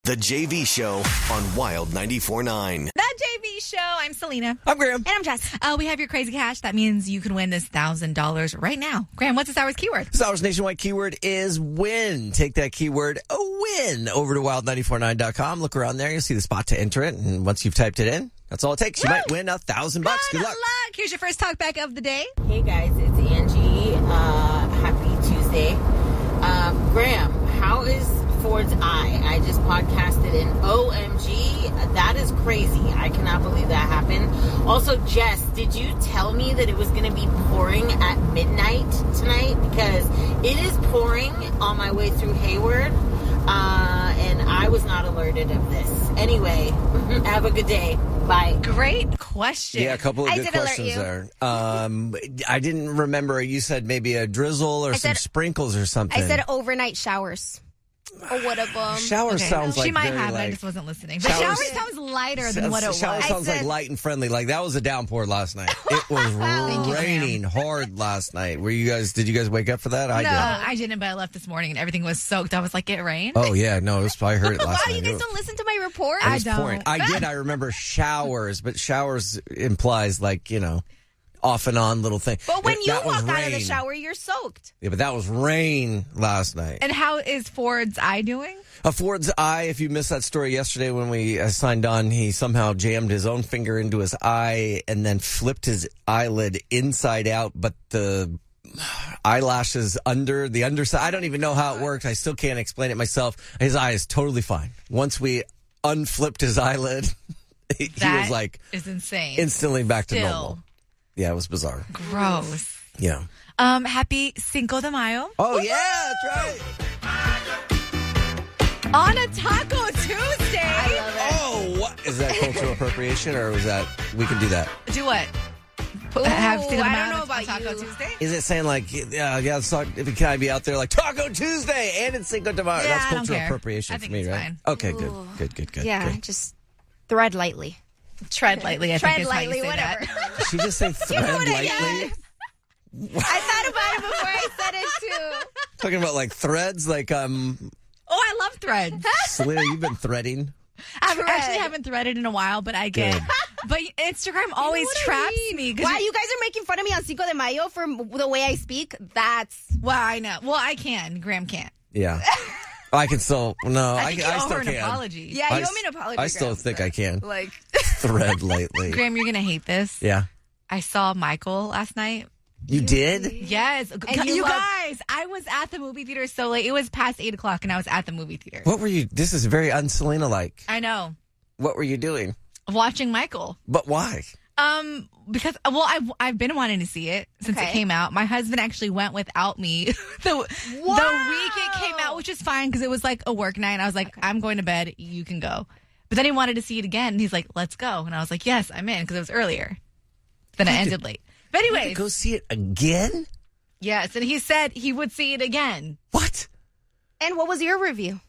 The JV Show on Wild 94.9. The JV Show. I'm Selena. I'm Graham. And I'm Jess. We have your crazy cash. That means you can win this $1,000 right now. Graham, what's this hour's keyword? This hour's nationwide keyword is win. Take that keyword, win, over to wild949.com. Look around there. You'll see the spot to enter it. And once you've typed it in, that's all it takes. You might win $1,000. Good luck. Here's your first talkback of the day. Hey guys, it's Angie. Happy Tuesday. Graham, how is Ford's Eye? I just podcasted in OMG. That is crazy. I cannot believe that happened. Also, Jess, did you tell me that it was going to be pouring at midnight tonight? Because it is pouring on my way through Hayward. And I was not alerted of this. Anyway, have a good day. Bye. Great question. Yeah, a couple of I good did alert questions you. there. I didn't remember. You said maybe a drizzle or some sprinkles or something. I said overnight showers. Or what of them? Shower sounds like she might very, have it. I like, just wasn't listening. The Showers- shower sounds lighter than what it was. Shower sounds like light and friendly. Like that was a downpour last night. It was raining hard last night. Did you guys wake up for that? I No, did. I didn't, but I left this morning and everything was soaked. I was like, it rained? Oh yeah, no, I heard it last Wow, night. you guys don't listen to my report? It was I don't. pouring. I remember showers, but showers implies like, off and on little thing. But when you That was walk out of the rain. shower, you're soaked. Yeah, but that was rain last night. And how is Ford's Eye doing? Ford's eye, if you missed that story yesterday when we signed on, he somehow jammed his own finger into his eye and then flipped his eyelid inside out, but the eyelashes under the underside. I don't even know how it worked. I still can't explain it myself. His eye is totally fine. Once we unflipped his eyelid, he was like is insane. instantly back to Still. normal. Yeah, it was bizarre. Gross. Yeah. Happy Cinco de Mayo. Oh, yeah, that's right. On a Taco Tuesday. I love it. Oh, what? Is that cultural appropriation or was that, we can do that? Do what? Ooh, Have Cinco de I Mayo don't know on about Taco you. Tuesday? Is it saying like, if it can be out there like Taco Tuesday and it's Cinco de Mayo? Yeah, That's I don't cultural care. appropriation I for think me, it's right? fine. Okay, good. Yeah, good. just thread lightly. Tread lightly, I think Tread is lightly, how you say whatever. that. Did she just say thread lightly? I thought about it before I said it too. Talking about like threads, like Oh, I love threads. Selena, you've been threading. I Thread. actually haven't threaded in a while, but I get. Good. But Instagram always traps me. 'cause Why you guys are making fun of me on Cinco de Mayo for the way I speak? That's Well, I know. Well, I can. Graham can't. Yeah. I can still, no, I I think you owe still her an can. apology. yeah. You owe me an apology. I still Graham, think but, I can. Like Thread lightly. Graham, you're gonna hate this. Yeah. I saw Michael last night. You did? Yes, And you you love- guys. I was at the movie theater so late. It was past 8:00, and I was at the movie theater. What were you, this is very un-Selena-like. I know. What were you doing? Watching Michael. But why? Because I've been wanting to see it since it Okay. came out. My husband actually went without me the week it came out, which is fine because it was like a work night. I was like, I'm going to bed. You can go. But then he wanted to see it again, and he's like, let's go. And I was like, yes, I'm in because it was earlier. Then it ended late. But You had to anyways, go see it again? yes, and he said he would see it again. What? And what was your review?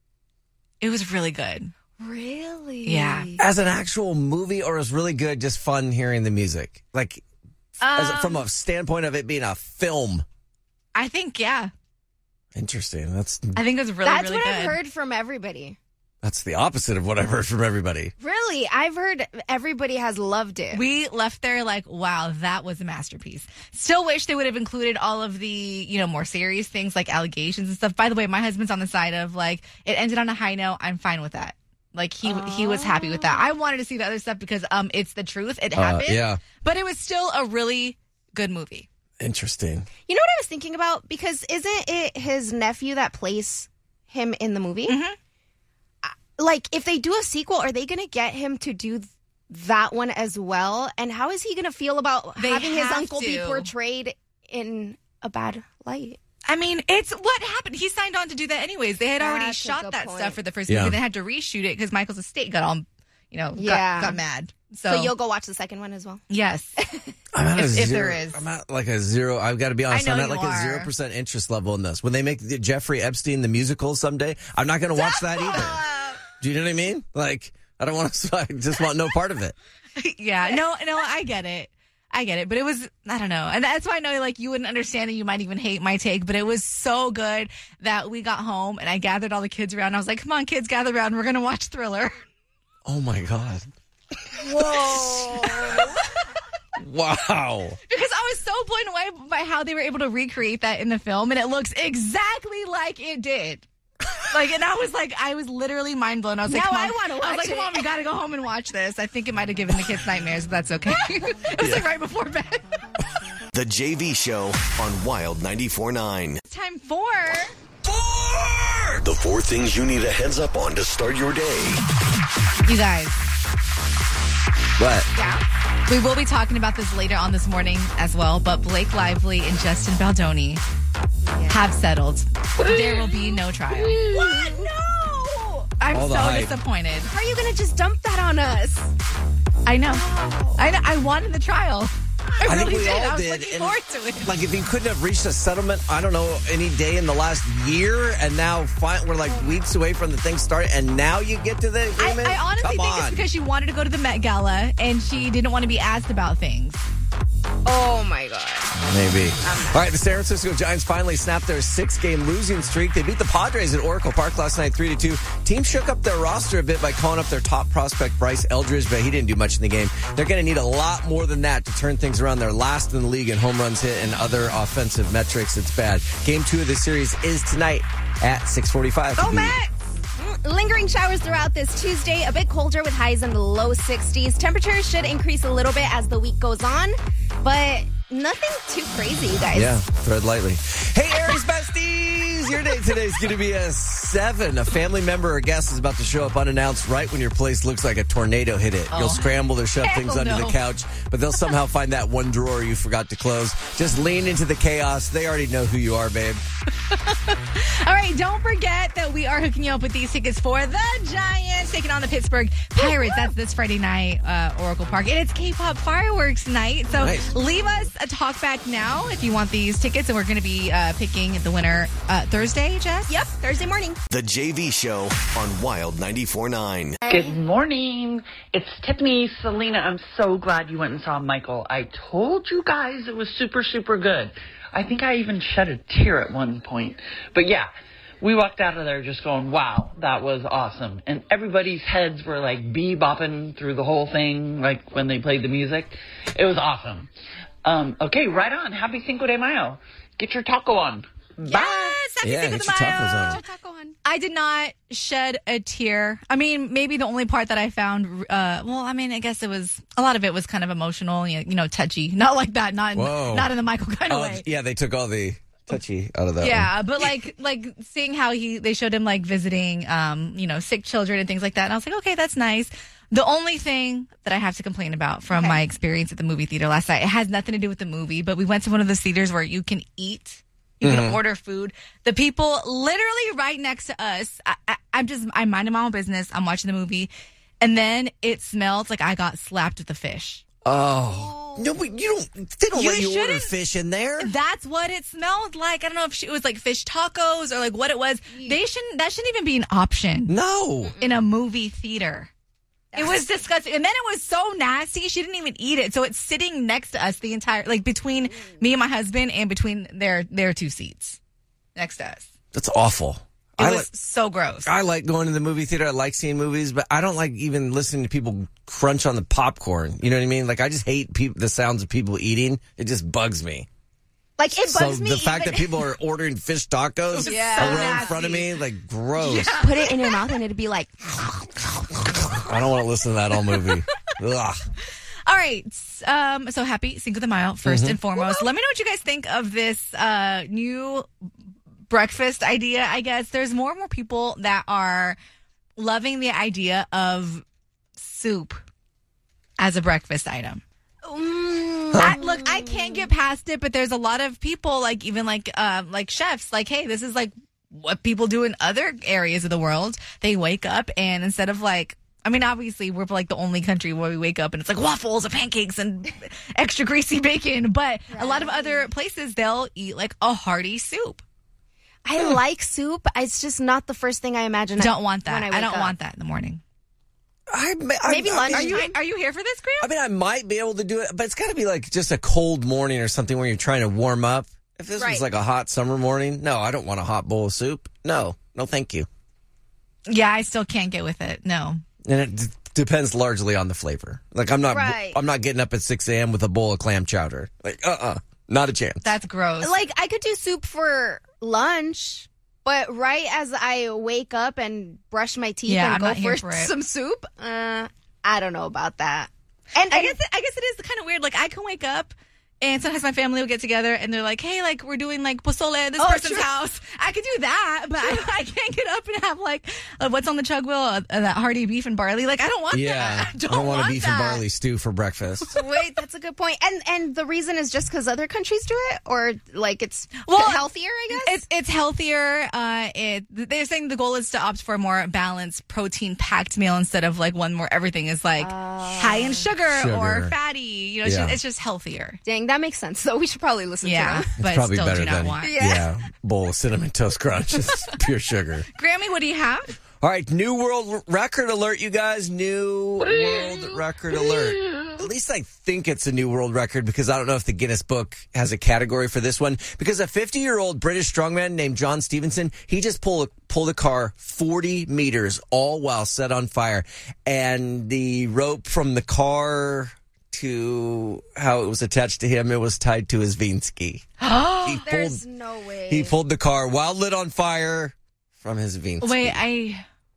It was really good. Really? Yeah. As an actual movie, or is really good, just fun hearing the music? Like, from a standpoint of it being a film. I think, yeah. Interesting. I think it was really, That's really what good. I've heard from everybody. That's the opposite of what I've heard from everybody. Really? I've heard everybody has loved it. We left there like, wow, that was a masterpiece. Still wish they would have included all of the, more serious things like allegations and stuff. By the way, my husband's on the side of like, it ended on a high note. I'm fine with that. Like he was happy with that. I wanted to see the other stuff because it's the truth. It happened. Yeah. But it was still a really good movie. Interesting. You know what I was thinking about? Because isn't it his nephew that plays him in the movie? Mm-hmm. Like, if they do a sequel, are they going to get him to do that one as well? And how is he going to feel about They having his have uncle be to. portrayed in a bad light? I mean, it's what happened. He signed on to do that anyways. They had already That's a shot good that point. stuff for the first Yeah. movie. They had to reshoot it because Michael's estate got all, Yeah. got mad. So you'll go watch the second one as well? Yes. I'm at If there is. I'm at like a zero. I've got to be honest. I know I'm at like you a are. 0% interest level in this. When they make the Jeffrey Epstein the musical someday, I'm not going to watch that either. Do you know what I mean? Like, I don't want to. I just want no part of it. Yeah. No, I get it. I get it, but it was, I don't know. And that's why I know, like, you wouldn't understand and you might even hate my take, but it was so good that we got home and I gathered all the kids around. I was like, come on, kids, gather around. We're going to watch Thriller. Oh, my God. Whoa. Wow. Because I was so blown away by how they were able to recreate that in the film, and it looks exactly like it did. Like, and I was literally mind blown. I was like, Now come I on. wanna I was like, watch come it. on, we got to go home and watch this. I think it might have given the kids nightmares, but that's okay. It was like right before bed. The JV Show on Wild 94.9. It's time for... The 4 things you need a heads up on to start your day. You guys, What? we will be talking about this later on this morning as well, but Blake Lively and Justin Baldoni have settled. There will be no trial. What? No. I'm All so the hype. disappointed. How are you going to just dump that on us? I know. I wanted the trial. I think really we did. all I was did, looking and- forward to it. Like, if he couldn't have reached a settlement, I don't know, any day in the last year, and now we're like weeks away from the thing starting, and now you get to the agreement? I honestly Come think on. it's because she wanted to go to the Met Gala and she didn't want to be asked about things. Oh, my God. Maybe. All right, the San Francisco Giants finally snapped their 6-game losing streak. They beat the Padres at Oracle Park last night 3-2. Team shook up their roster a bit by calling up their top prospect, Bryce Eldridge, but he didn't do much in the game. They're going to need a lot more than that to turn things around. They're last in the league in home runs hit and other offensive metrics. It's bad. Game 2 of the series is tonight at 6:45. Go Mets! Lingering showers throughout this Tuesday. A bit colder with highs in the low 60s. Temperatures should increase a little bit as the week goes on, but nothing too crazy, you guys. Yeah, tread lightly. Hey, Aries besties! Your day today is going to be a 7. A family member or guest is about to show up unannounced right when your place looks like a tornado hit it. You'll scramble to shove Hell things under no. the couch, but they'll somehow find that one drawer you forgot to close. Just lean into the chaos. They already know who you are, babe. All right, don't forget that we are hooking you up with these tickets for the Giants taking on the Pittsburgh Pirates. That's this Friday night, Oracle Park. And it's K-pop fireworks night. So Nice. leave us a talk back now if you want these tickets. And we're going to be picking the winner Thursday, Jess? Yep, Thursday morning. The JV Show on Wild 94.9. Good morning. It's Tiffany. Selena, I'm so glad you went and saw Michael. I told you guys it was super, super good. I think I even shed a tear at one point. But yeah, we walked out of there just going, wow, that was awesome. And everybody's heads were like bebopping through the whole thing, like when they played the music. It was awesome. Okay, right on. Happy Cinco de Mayo. Get your taco on. Bye. Yes, happy Yeah, Cinco get de your Mayo. tacos on. I did not shed a tear. I mean, maybe the only part that I found, I guess it was, a lot of it was kind of emotional, you know, touchy. Not like that, not in the Michael kind of way. Yeah, they took all the touchy out of that Yeah, one. but like seeing how they showed him like visiting, sick children and things like that. And I was like, okay, that's nice. The only thing that I have to complain about from my experience at the movie theater last night, it has nothing to do with the movie, but we went to one of the theaters where you can eat. You can order food. The people literally right next to us, I'm minding my own business. I'm watching the movie. And then it smelled like I got slapped with a fish. Oh. No, but they don't You let you order shouldn't- fish in there. That's what it smelled like. I don't know if it was like fish tacos or like what it was. That shouldn't even be an option No. in a movie theater. It was disgusting. And then it was so nasty, she didn't even eat it. So it's sitting next to us the entire, like between me and my husband and between their 2 seats next to us. That's awful. It was so gross. I like going to the movie theater. I like seeing movies, but I don't like even listening to people crunch on the popcorn. You know what I mean? Like, I just hate the sounds of people eating. It just bugs me. Like, it bugs me. The fact even- that people are ordering fish tacos Yeah. right in front of me, like, gross. put it in your mouth and it'd be like, I don't want to listen to that all movie. Ugh. All right. So happy Cinco de Mayo, first and foremost. Let me know what you guys think of this new breakfast idea, I guess. There's more and more people that are loving the idea of soup as a breakfast item. Look, I can't get past it, but there's a lot of people, like even like chefs, like, hey, this is like what people do in other areas of the world. They wake up and instead of like, I mean, obviously we're like the only country where we wake up and it's like waffles and pancakes and extra greasy bacon, but a lot of other places they'll eat like a hearty soup. I like soup. It's just not the first thing I imagine. Don't want that. when I wake don't up. want that in the morning. Maybe lunchtime. Are you here for this, Graham? I mean, I might be able to do it, but it's got to be like just a cold morning or something where you're trying to warm up. If this was like a hot summer morning, no, I don't want a hot bowl of soup. No, thank you. Yeah, I still can't get with it. No. And it depends largely on the flavor. Like I'm not getting up at 6 a.m. with a bowl of clam chowder. Like, not a chance. That's gross. Like, I could do soup for lunch, but right as I wake up and brush my teeth and go for some soup, I don't know about that. And I guess it is kind of weird. Like, I can wake up and sometimes my family will get together and they're like, hey, like, we're doing like pozole at this person's house. I could do that, but I can't get up and have like, what's on the chug wheel? That hearty beef and barley. Like, I don't want that. I don't want want a beef and barley stew for breakfast. Wait, that's a good point. And the reason is just because other countries do it? Or like it's healthier, I guess? It's healthier. They're saying the goal is to opt for a more balanced, protein-packed meal instead of like one where everything is like high in sugar or fatty. You know, it's just healthier. Dang, that makes sense. So we should probably listen to them. But probably still better do not than want. bowl of Cinnamon Toast Crunch. It's pure sugar. Grammy, what do you have? All right, new world record alert, you guys. New world record alert. At least I think it's a new world record because I don't know if the Guinness Book has a category for this one. Because a 50-year-old British strongman named John Stevenson, he just pulled a car 40 meters, all while set on fire. And the rope from the car to how it was attached to him, it was tied to his Vinsky. There's no way. He pulled the car while lit on fire from his Vinsky. Wait,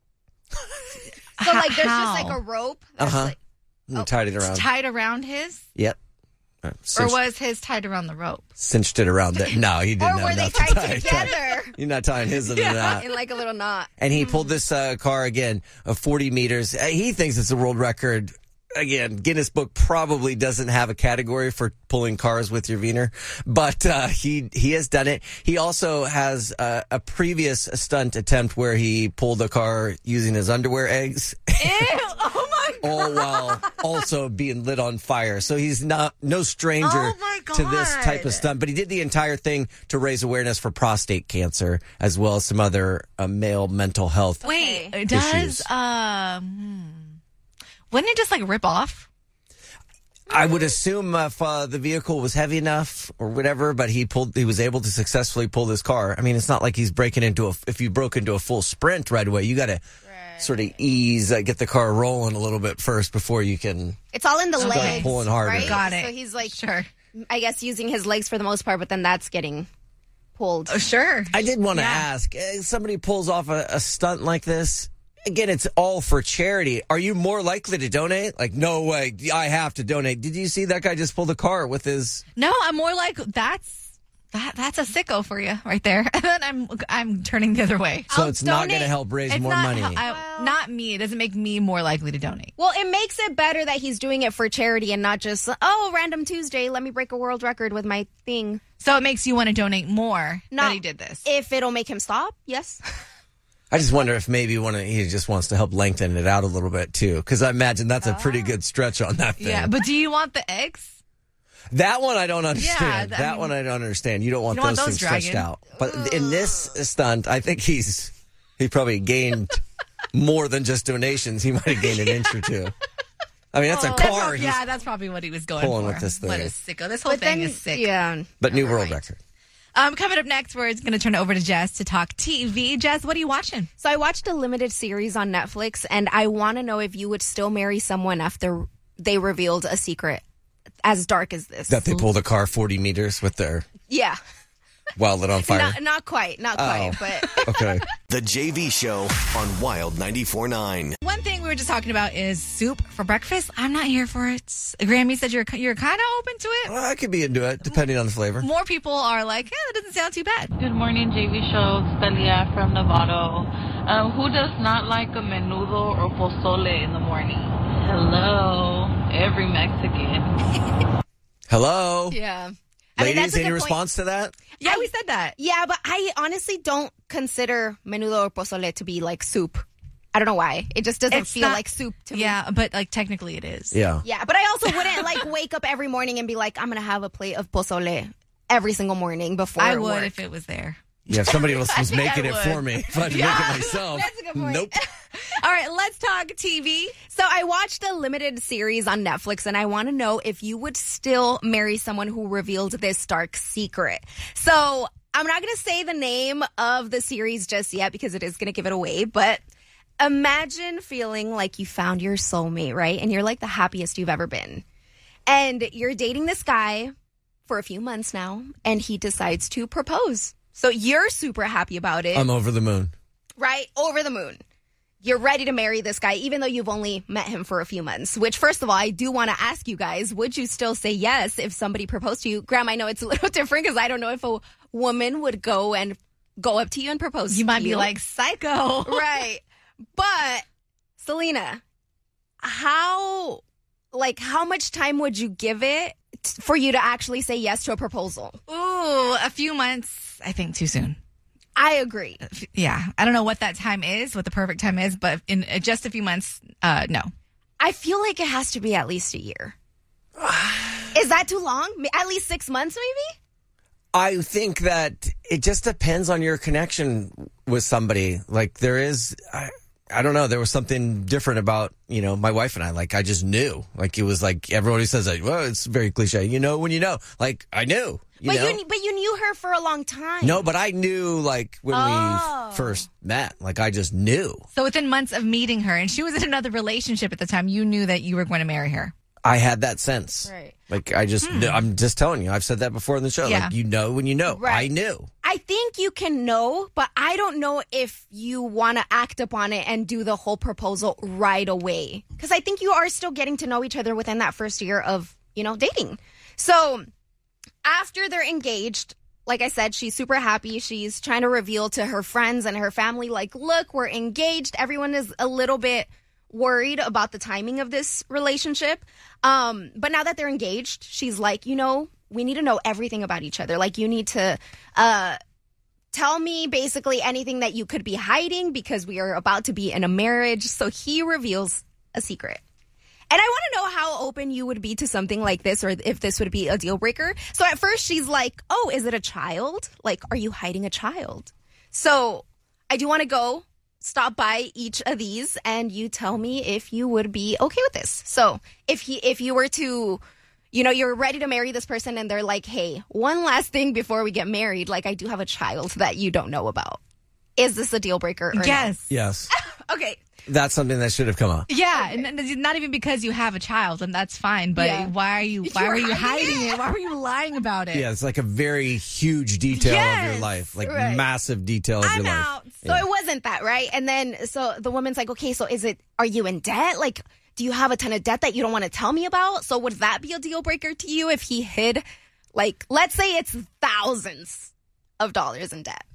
So like there's just like a rope that's and tied it around. Tied around his? Yep. Or was his tied around the rope? Cinched it around there. No, he didn't Or have were they enough to tie tied together? You're not tying his into that. In like a little knot. And he pulled this car again of 40 meters. He thinks it's a world record. Again, Guinness Book probably doesn't have a category for pulling cars with your wiener, but he has done it. He also has a previous stunt attempt where he pulled a car using his underwear eggs. Ew! Oh my God! All while also being lit on fire. So he's no stranger to this type of stunt, but he did the entire thing to raise awareness for prostate cancer as well as some other male mental health Wait, issues. does wouldn't it just like rip off? I would assume if the vehicle was heavy enough or whatever, but he was able to successfully pull this car. I mean, it's not like he's breaking if you broke into a full sprint right away, you got to sort of get the car rolling a little bit first before you can. It's all in the start legs. pulling harder. Right? Got it. So he's like, Sure. I guess using his legs for the most part, but then that's getting pulled. Oh, sure. I did want to ask, somebody pulls off a stunt like this. Again, it's all for charity. Are you more likely to donate? Like, no way, I have to donate. Did you see that guy just pull the car with his... No, I'm more like, that's a sicko for you right there. And then I'm turning the other way. So it's not going to help raise more money. Not me. It doesn't make me more likely to donate. Well, it makes it better that he's doing it for charity and not just, random Tuesday, let me break a world record with my thing. So it makes you want to donate more that he did this. If it'll make him stop, yes. I just wonder if maybe he just wants to help lengthen it out a little bit, too. Because I imagine that's a pretty good stretch on that thing. Yeah, but do you want the eggs? That one I don't understand. Yeah, one I don't understand. You don't want those things stretched out. But in this stunt, I think he probably gained more than just donations. He might have gained an inch or two. I mean, that's a car. That's probably what he was going pulling for. With this thing. What a sicko. This whole thing is sick. Yeah. But new world record. Coming up next, we're going to turn it over to Jess to talk TV. Jess, what are you watching? So I watched a limited series on Netflix, and I want to know if you would still marry someone after they revealed a secret as dark as this. That they pulled a car 40 meters with their... Yeah. While lit on fire. Not quite, but... Okay. The JV Show on Wild 94.9. One thing we were just talking about is soup for breakfast. I'm not here for it. Grammy said you're kind of open to it. Well, I could be into it, depending on the flavor. More people are like, that doesn't sound too bad. Good morning, JV Show. It's Delia from Novato. Who does not like a menudo or pozole in the morning? Hello, every Mexican. Hello. Yeah. Ladies, any response to that? Yeah, we said that. Yeah, but I honestly don't consider menudo or pozole to be like soup. I don't know why. It just doesn't feel like soup to me. Yeah, but like technically it is. Yeah. Yeah, but I also wouldn't like wake up every morning and be like, I'm going to have a plate of pozole every single morning before I would work. if it was there. Yeah, if somebody else was making it for me. If I had to make it myself. That's a good point. Nope. All right, let's talk TV. So I watched a limited series on Netflix, and I want to know if you would still marry someone who revealed this dark secret. So I'm not going to say the name of the series just yet because it is going to give it away, but imagine feeling like you found your soulmate, right? And you're like the happiest you've ever been. And you're dating this guy for a few months now, and he decides to propose. So you're super happy about it. I'm over the moon. Right? Over the moon. You're ready to marry this guy, even though you've only met him for a few months. Which, first of all, I do want to ask you guys, would you still say yes if somebody proposed to you? Graham, I know it's a little different because I don't know if a woman would go up to you and propose to you. You might be like, psycho. Right. But, Selena, how much time would you give it for you to actually say yes to a proposal? Ooh, a few months, I think too soon. I agree. Yeah. I don't know what that time is, what the perfect time is, but in just a few months, no. I feel like it has to be at least a year. Is that too long? At least 6 months, maybe? I think that it just depends on your connection with somebody. Like there is, I don't know, there was something different about, my wife and I. Like I just knew. Like it was like everybody says, like, well, it's very cliche. You know when you know. Like I knew. But you knew her for a long time. No, but I knew like when we first met. Like I just knew. So within months of meeting her, and she was in another relationship at the time, you knew that you were going to marry her. I had that sense. Right. Like I just, I'm just telling you. I've said that before in the show. Yeah. Like you know when you know. Right. I knew. I think you can know, but I don't know if you want to act upon it and do the whole proposal right away. Because I think you are still getting to know each other within that first year of, dating. So after they're engaged, like I said, she's super happy. She's trying to reveal to her friends and her family, like, look, we're engaged. Everyone is a little bit worried about the timing of this relationship. But now that they're engaged, she's like, we need to know everything about each other. Like, you need to tell me basically anything that you could be hiding because we are about to be in a marriage. So he reveals a secret. And I want to know how open you would be to something like this, or if this would be a deal breaker. So at first she's like, oh, is it a child? Like, are you hiding a child? So I do want to stop by each of these and you tell me if you would be okay with this. So if you were to, you're ready to marry this person and they're like, hey, one last thing before we get married, like I do have a child that you don't know about. Is this a deal breaker or yes. no? Yes. Okay. That's something that should have come up. Yeah, and not even because you have a child, and that's fine. But why are you hiding it? Why were you lying about it? Yeah, it's like a very huge detail of your life, like massive detail of your life. I'm out. So it wasn't that, right? And then so the woman's like, okay, so are you in debt? Like, do you have a ton of debt that you don't want to tell me about? So would that be a deal breaker to you if he hid, like, let's say it's thousands of dollars in debt?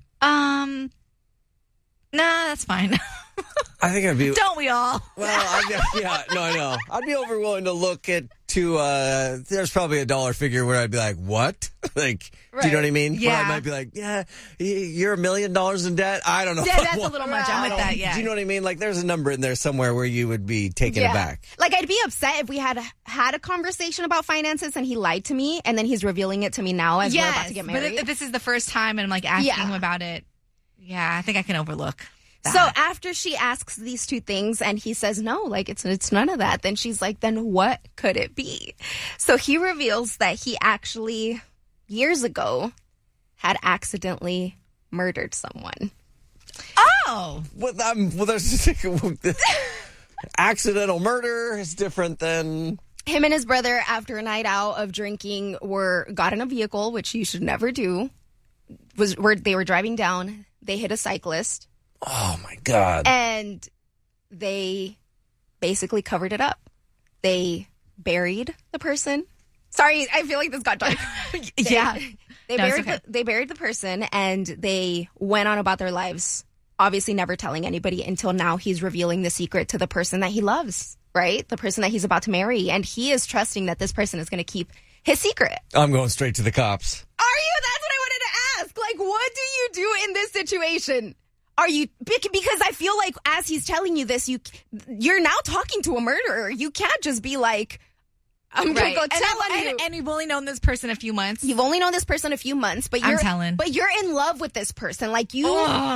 Nah, that's fine. I think I'd be. Don't we all? Well, I know. I'd be over willing to look at there's probably a dollar figure where I'd be like, what? Like, do you know what I mean? Yeah. Where I might be like, yeah, you're $1 million in debt. I don't know. Yeah, that's a little much. I'm with that. Yeah. Do you know what I mean? Like, there's a number in there somewhere where you would be taken aback. Like, I'd be upset if we had a conversation about finances and he lied to me and then he's revealing it to me now as we're about to get married. But if this is the first time and I'm like asking him about it, yeah, I think I can overlook that. So after she asks these two things and he says no, like it's none of that, then she's like, then what could it be? So he reveals that he actually years ago had accidentally murdered someone. Oh, well, there's accidental murder is different than. Him and his brother, after a night out of drinking, got in a vehicle, which you should never do. They were driving down. They hit a cyclist. Oh, my God. And they basically covered it up. They buried the person. Sorry, I feel like this got dark. They buried the person and they went on about their lives, obviously never telling anybody until now he's revealing the secret to the person that he loves, right? The person that he's about to marry. And he is trusting that this person is going to keep his secret. I'm going straight to the cops. Are you? That's what I wanted to ask. Like, what do you do in this situation? Are you, because I feel like as he's telling you this, you're now talking to a murderer. You can't just be like, I'm going to go tell on you. And you've only known this person a few months. You've only known this person a few months, but I'm telling. But you're in love with this person. Like your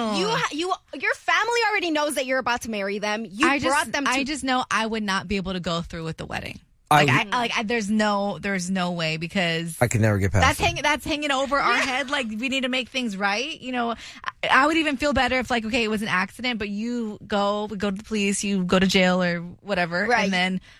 family already knows that you're about to marry them. I just know I would not be able to go through with the wedding. There's no way, because I could never get past that's hanging over our head. Like, we need to make things right. You know, I would even feel better if, like, okay, it was an accident, but we go to the police, you go to jail or whatever, right.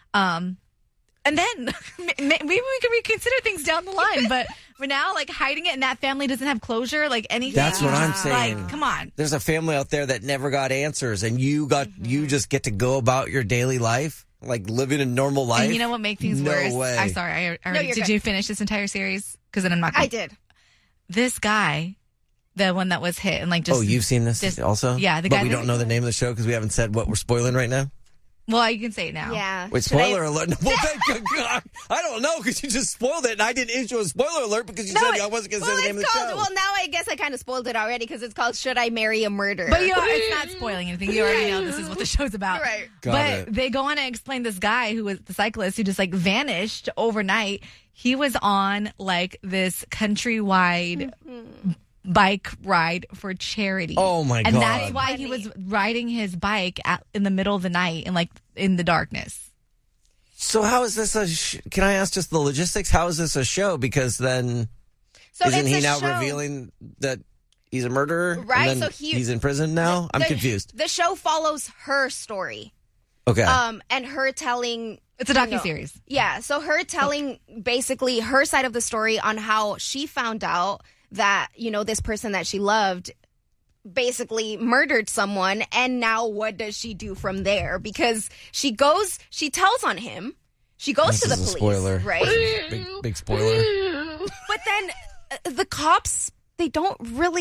and then maybe we can reconsider things down the line. But for now, like, hiding it and that family doesn't have closure, like anything. That's what I'm saying. Like, come on. There's a family out there that never got answers, and you just get to go about your daily life. Like, living a normal life. And you know what makes things worse? Way. I'm sorry. Did you finish this entire series? Because then I'm not. I did. This guy, the one that was hit, and like just. Oh, you've seen this also? Yeah, but we don't know the name of the show because we haven't said what we're spoiling right now. Well, you can say it now. Yeah. Wait, spoiler alert. No, well, God, I don't know, because you just spoiled it, and I didn't issue a spoiler alert because you said I wasn't going to say the name of the show. Well, now I guess I kind of spoiled it already because it's called Should I Marry a Murderer? But it's not spoiling anything. You already know this is what the show's about. Right. But they go on to explain this guy who was the cyclist who just, like, vanished overnight. He was on, like, this countrywide bike ride for charity. Oh my God. And that's why he was riding his bike in the middle of the night and, like, in the darkness. So how is this can I ask just the logistics? How is this a show? Because then isn't he now revealing that he's a murderer? Right. And then he's in prison now? I'm confused. The show follows her story. Okay. And her telling... It's a docuseries. Yeah. So her telling basically her side of the story on how she found out that, this person that she loved basically murdered someone, and now what does she do from there? Because she tells on him. She goes to the police. Spoiler. Right? Big spoiler. But then the cops, they don't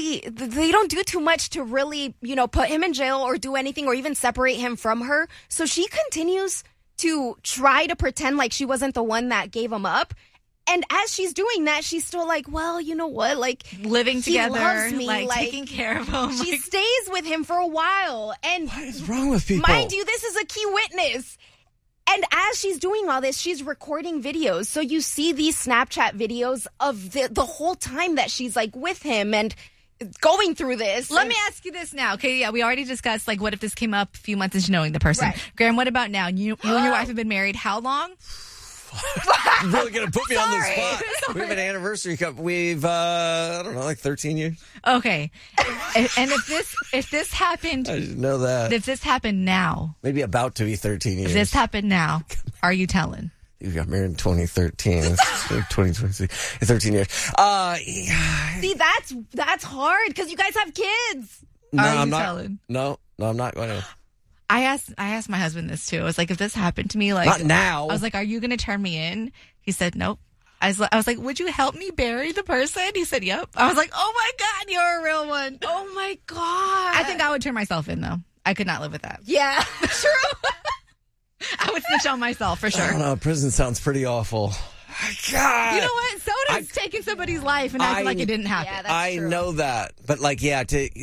do too much to really, put him in jail or do anything or even separate him from her. So she continues to try to pretend like she wasn't the one that gave him up. And as she's doing that, she's still like, well, you know what? Like, living together, he loves me, like taking care of him. She stays with him for a while. And what is wrong with people? Mind you, this is a key witness. And as she's doing all this, she's recording videos. So you see these Snapchat videos of the whole time that she's, like, with him and going through this. Let me ask you this now. Okay, yeah, we already discussed, like, what if this came up a few months into knowing the person. Right. Graham, what about now? You and your wife have been married how long? You're really going to put me on the spot. Sorry. We have an anniversary coming. We've, I don't know, like 13 years. Okay. And if this happened... I didn't know that. If this happened now... Maybe about to be 13 years. If this happened now, are you telling? You got married in 2013. 2026. 13 years. See, that's hard because you guys have kids. No, are you I'm not telling? No, I'm not going to. I asked my husband this too. I was like, if this happened to me, like, not now. I was like, are you going to turn me in? He said, nope. I was like, would you help me bury the person? He said, yep. I was like, oh my God, you're a real one. Oh my God. I think I would turn myself in though. I could not live with that. Yeah, true. I would snitch on myself for sure. I don't know. Prison sounds pretty awful. God. You know what? So does taking somebody's life and acting like it didn't happen. Yeah, that's I true. know that. But like, yeah,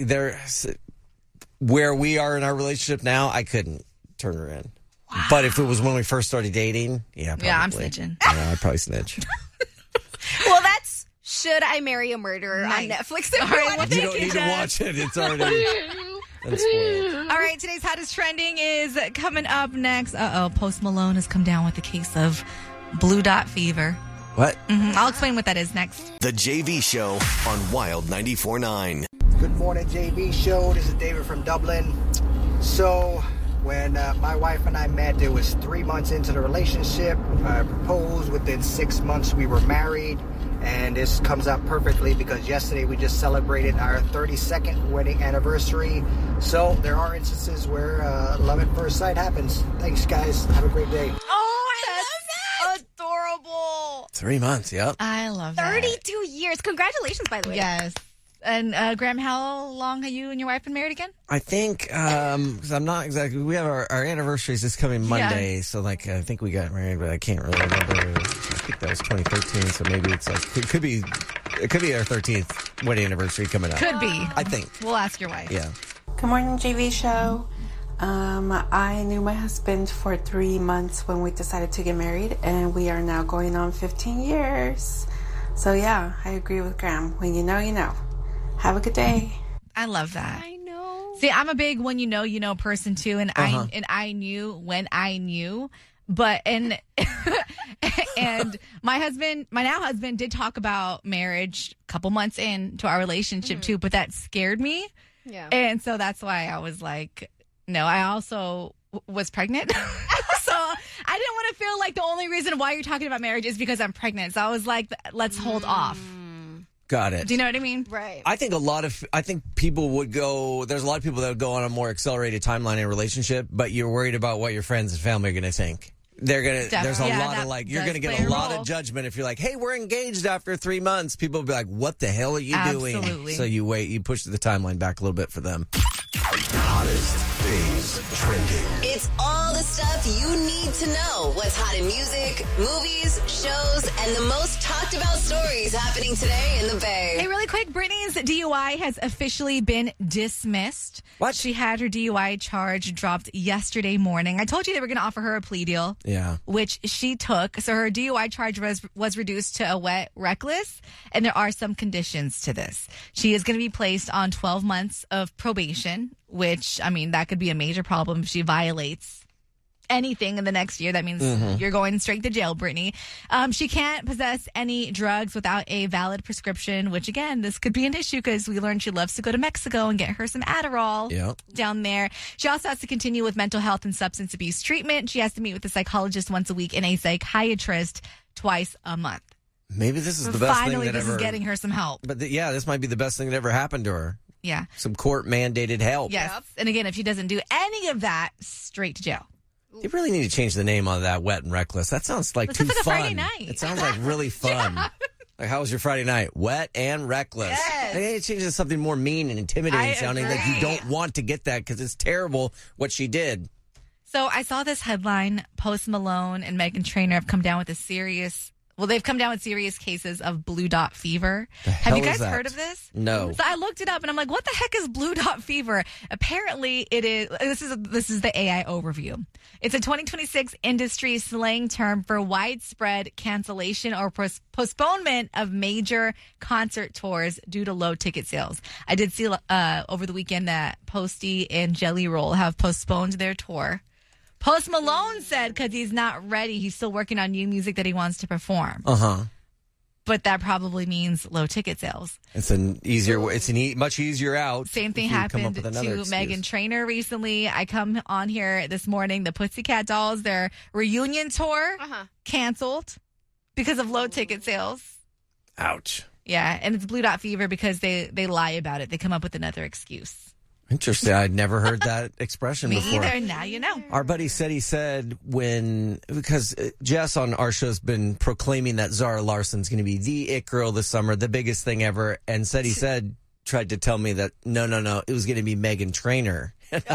where we are in our relationship now, I couldn't turn her in. Wow. But if it was when we first started dating, yeah, probably. Yeah, I'm snitching. Yeah, I'd probably snitch. Well, that's Should I Marry a Murderer on Netflix. All right, you don't need to watch it. It's already been spoiled. All right, today's Hottest Trending is coming up next. Post Malone has come down with a case of blue dot fever. What? Mm-hmm. I'll explain what that is next. The JV Show on Wild 94.9. Good morning, JV Show. This is David from Dublin. So, when my wife and I met, it was 3 months into the relationship. I proposed. Within 6 months, we were married. And this comes out perfectly because yesterday we just celebrated our 32nd wedding anniversary. So, there are instances where love at first sight happens. Thanks, guys. Have a great day. Oh, that's adorable. 3 months, yep. I love that. 32 years. Congratulations, by the way. Yes. And Graham, how long have you and your wife been married again? I think, because I'm not exactly, we have our anniversaries this coming Monday, so like I think we got married, but I can't really remember. I think that was 2013, so maybe it's like, it could be our 13th wedding anniversary coming up. Could be. I think. We'll ask your wife. Yeah. Good morning, JV Show. I knew my husband for 3 months when we decided to get married, and we are now going on 15 years. So yeah, I agree with Graham. When you know, you know. Have a good day. I love that. I know. See, I'm a big when you know person too, and I knew when I knew. But and my now husband did talk about marriage a couple months into our relationship too, but that scared me. Yeah. And so that's why I was like, no, I also was pregnant. So I didn't want to feel like the only reason why you're talking about marriage is because I'm pregnant. So I was like, let's hold off. Got it. Do you know what I mean? Right. I think people would go, there's a lot of people that would go on a more accelerated timeline in a relationship, but you're worried about what your friends and family are going to think. There's a lot of like, you're going to get a lot of judgment if you're like, hey, we're engaged after 3 months. People will be like, what the hell are you doing? So you wait, you push the timeline back a little bit for them. Hottest things trending. It's all the stuff you need to know. What's hot in music, movies, shows, and the most talked about stories happening today in the Bay. Hey, really quick, Britney's DUI has officially been dismissed. What? She had her DUI charge dropped yesterday morning. I told you they were going to offer her a plea deal. Yeah. Which she took. So her DUI charge was reduced to a wet reckless, and there are some conditions to this. She is going to be placed on 12 months of probation, which, I mean, that could be a major problem if she violates anything in the next year. That means you're going straight to jail, Britney. She can't possess any drugs without a valid prescription, which, again, this could be an issue because we learned she loves to go to Mexico and get her some Adderall down there. She also has to continue with mental health and substance abuse treatment. She has to meet with a psychologist once a week and a psychiatrist twice a month. Maybe this is the best thing that Finally, ever. this is getting her some help. But this might be the best thing that ever happened to her. Yeah. Some court mandated help. Yes. Yep. And again, if she doesn't do any of that, straight to jail. You really need to change the name on that, Wet and Reckless. That sounds like too like a fun. Friday night. It sounds like really fun. Yeah. Like, how was your Friday night? Wet and Reckless. Yes. They need to change it to something more mean and intimidating sounding. Like you don't want to get that because it's terrible what she did. So I saw this headline. Post Malone and Meghan Trainor have come down with they've come down with serious cases of blue dot fever. Have you guys heard of this? No. So I looked it up and I'm like, what the heck is blue dot fever? Apparently it is, this is the AI overview. It's a 2026 industry slang term for widespread cancellation or postponement of major concert tours due to low ticket sales. I did see over the weekend that Posty and Jelly Roll have postponed their tour. Post Malone said because he's not ready. He's still working on new music that he wants to perform. But that probably means low ticket sales. It's much easier out. Same thing happened to Meghan Trainor recently. I come on here this morning. The Pussycat Dolls, their reunion tour canceled because of low ticket sales. Ouch. Yeah, and it's blue dot fever because they lie about it. They come up with another excuse. Interesting. I'd never heard that expression before. Me either. Now you know. Our buddy said because Jess on our show's been proclaiming that Zara Larson's going to be the it girl this summer, the biggest thing ever, and tried to tell me that no, it was going to be Meghan Trainor.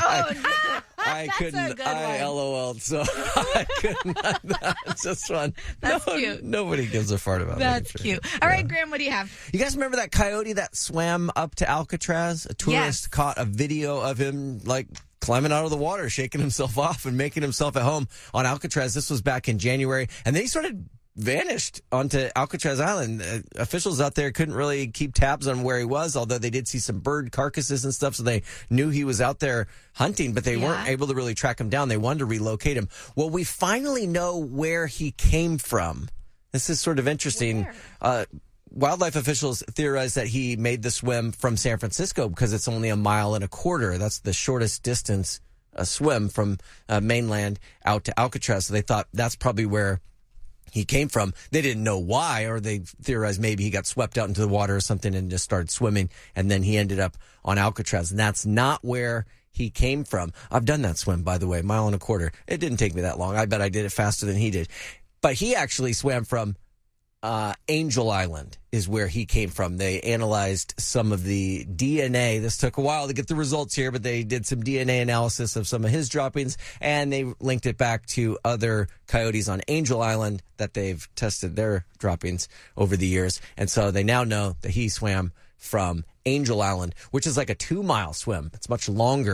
I couldn't. I LOL'd, so I couldn't. That's just fun. That's cute. Nobody gives a fart about that. That's cute. All right, Graham, what do you have? You guys remember that coyote that swam up to Alcatraz? A tourist caught a video of him like climbing out of the water, shaking himself off and making himself at home on Alcatraz. This was back in January, and then he sort of vanished onto Alcatraz Island. Officials out there couldn't really keep tabs on where he was, although they did see some bird carcasses and stuff, so they knew he was out there hunting, but they weren't able to really track him down. They wanted to relocate him. Well, we finally know where he came from. This is sort of interesting. Wildlife officials theorize that he made the swim from San Francisco because it's only 1.25 miles. That's the shortest distance swim from mainland out to Alcatraz. So they thought that's probably where he came from. They didn't know why, or they theorized maybe he got swept out into the water or something and just started swimming, and then he ended up on Alcatraz. And that's not where he came from. I've done that swim, by the way, 1.25 miles. It didn't take me that long. I bet I did it faster than he did. But he actually swam from Angel Island is where he came from. They analyzed some of the DNA. This took a while to get the results here, but they did some DNA analysis of some of his droppings, and they linked it back to other coyotes on Angel Island that they've tested their droppings over the years. And so they now know that he swam from Angel Island, which is like a 2-mile swim. It's much longer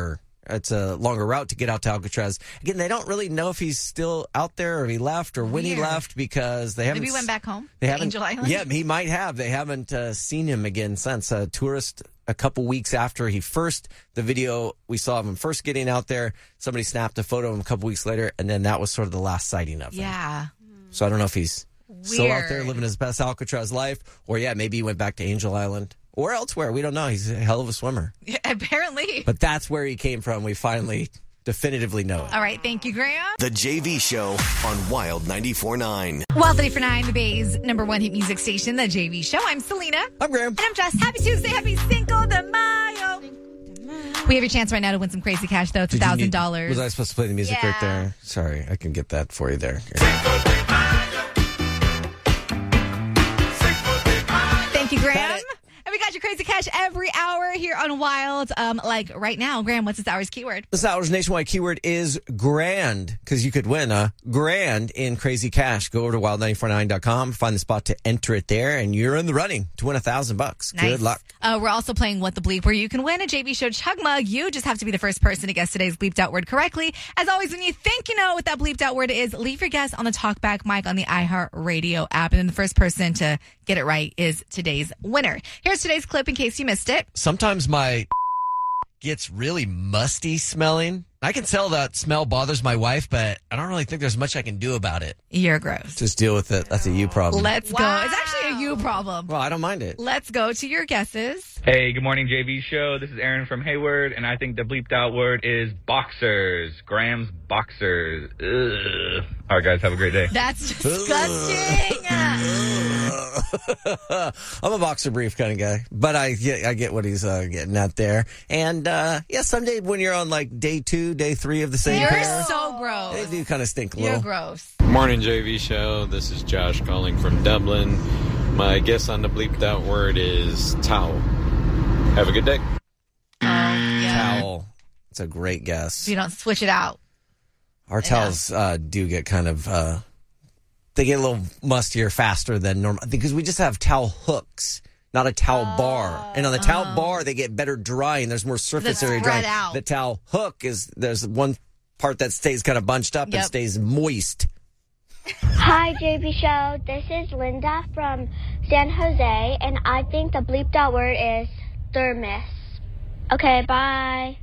It's a longer route to get out to Alcatraz. Again, they don't really know if he's still out there or if he left or when he left because they haven't. Maybe he went back home. They to haven't. Angel Island. Yeah, he might have. They haven't seen him again since. A tourist a couple weeks after the video we saw of him first getting out there, somebody snapped a photo of him a couple weeks later, and then that was sort of the last sighting of him. Yeah. So I don't know if he's still out there Weird. living his best Alcatraz life, or maybe he went back to Angel Island or elsewhere. We don't know. He's a hell of a swimmer. Yeah, apparently. But that's where he came from. We finally definitively know it. All right. Thank you, Graham. The JV Show on Wild 94.9. Wild 94.9, the Bay's #1 hit music station, The JV Show. I'm Selena. I'm Graham. And I'm Jess. Happy Tuesday. Happy Cinco de Mayo. We have your chance right now to win some crazy cash, though. It's $1,000. Was I supposed to play the music right there? Sorry, I can get that for you there. Thank you, Graham. And we got your crazy cash every hour here on Wild. Like right now, Graham, what's this hour's keyword? This hour's nationwide keyword is grand, because you could win a grand in crazy cash. Go over to wild949.com, find the spot to enter it there, and you're in the running to win $1,000. Nice. Good luck. We're also playing What the Bleep, where you can win a JV Show Chug Mug. You just have to be the first person to guess today's bleeped out word correctly. As always, when you think you know what that bleeped out word is, leave your guess on the talkback mic on the iHeartRadio app. And then the first person to get it right is today's winner. Here's today's clip in case you missed it. Sometimes my gets really musty smelling. I can tell that smell bothers my wife, but I don't really think there's much I can do about it. You're gross. Just deal with it. That's a you problem. Let's go. It's actually a you problem. Well, I don't mind it. Let's go to your guesses. Hey, good morning, JV Show. This is Aaron from Hayward, and I think the bleeped out word is boxers. Graham's boxers. Ugh. All right, guys, have a great day. That's disgusting. I'm a boxer brief kind of guy, but I get what he's getting at there. And someday when you're on like day 2, day 3 of the same You're pair, so gross. they do kind of stink a You're little. gross. Morning, JV Show. This is Josh calling from Dublin. My guess on the bleeped out word is towel. Have a good day. Towel. It's a great guess. So you don't switch it out. Our towels do get kind of, they get a little mustier faster than normal because we just have towel hooks, not a towel bar. And on the towel bar, they get better drying. There's more surface area drying. out. The towel hook there's one part that stays kind of bunched up and stays moist. Hi, JB Show. This is Linda from San Jose, and I think the bleeped out word is thermos. Okay, bye.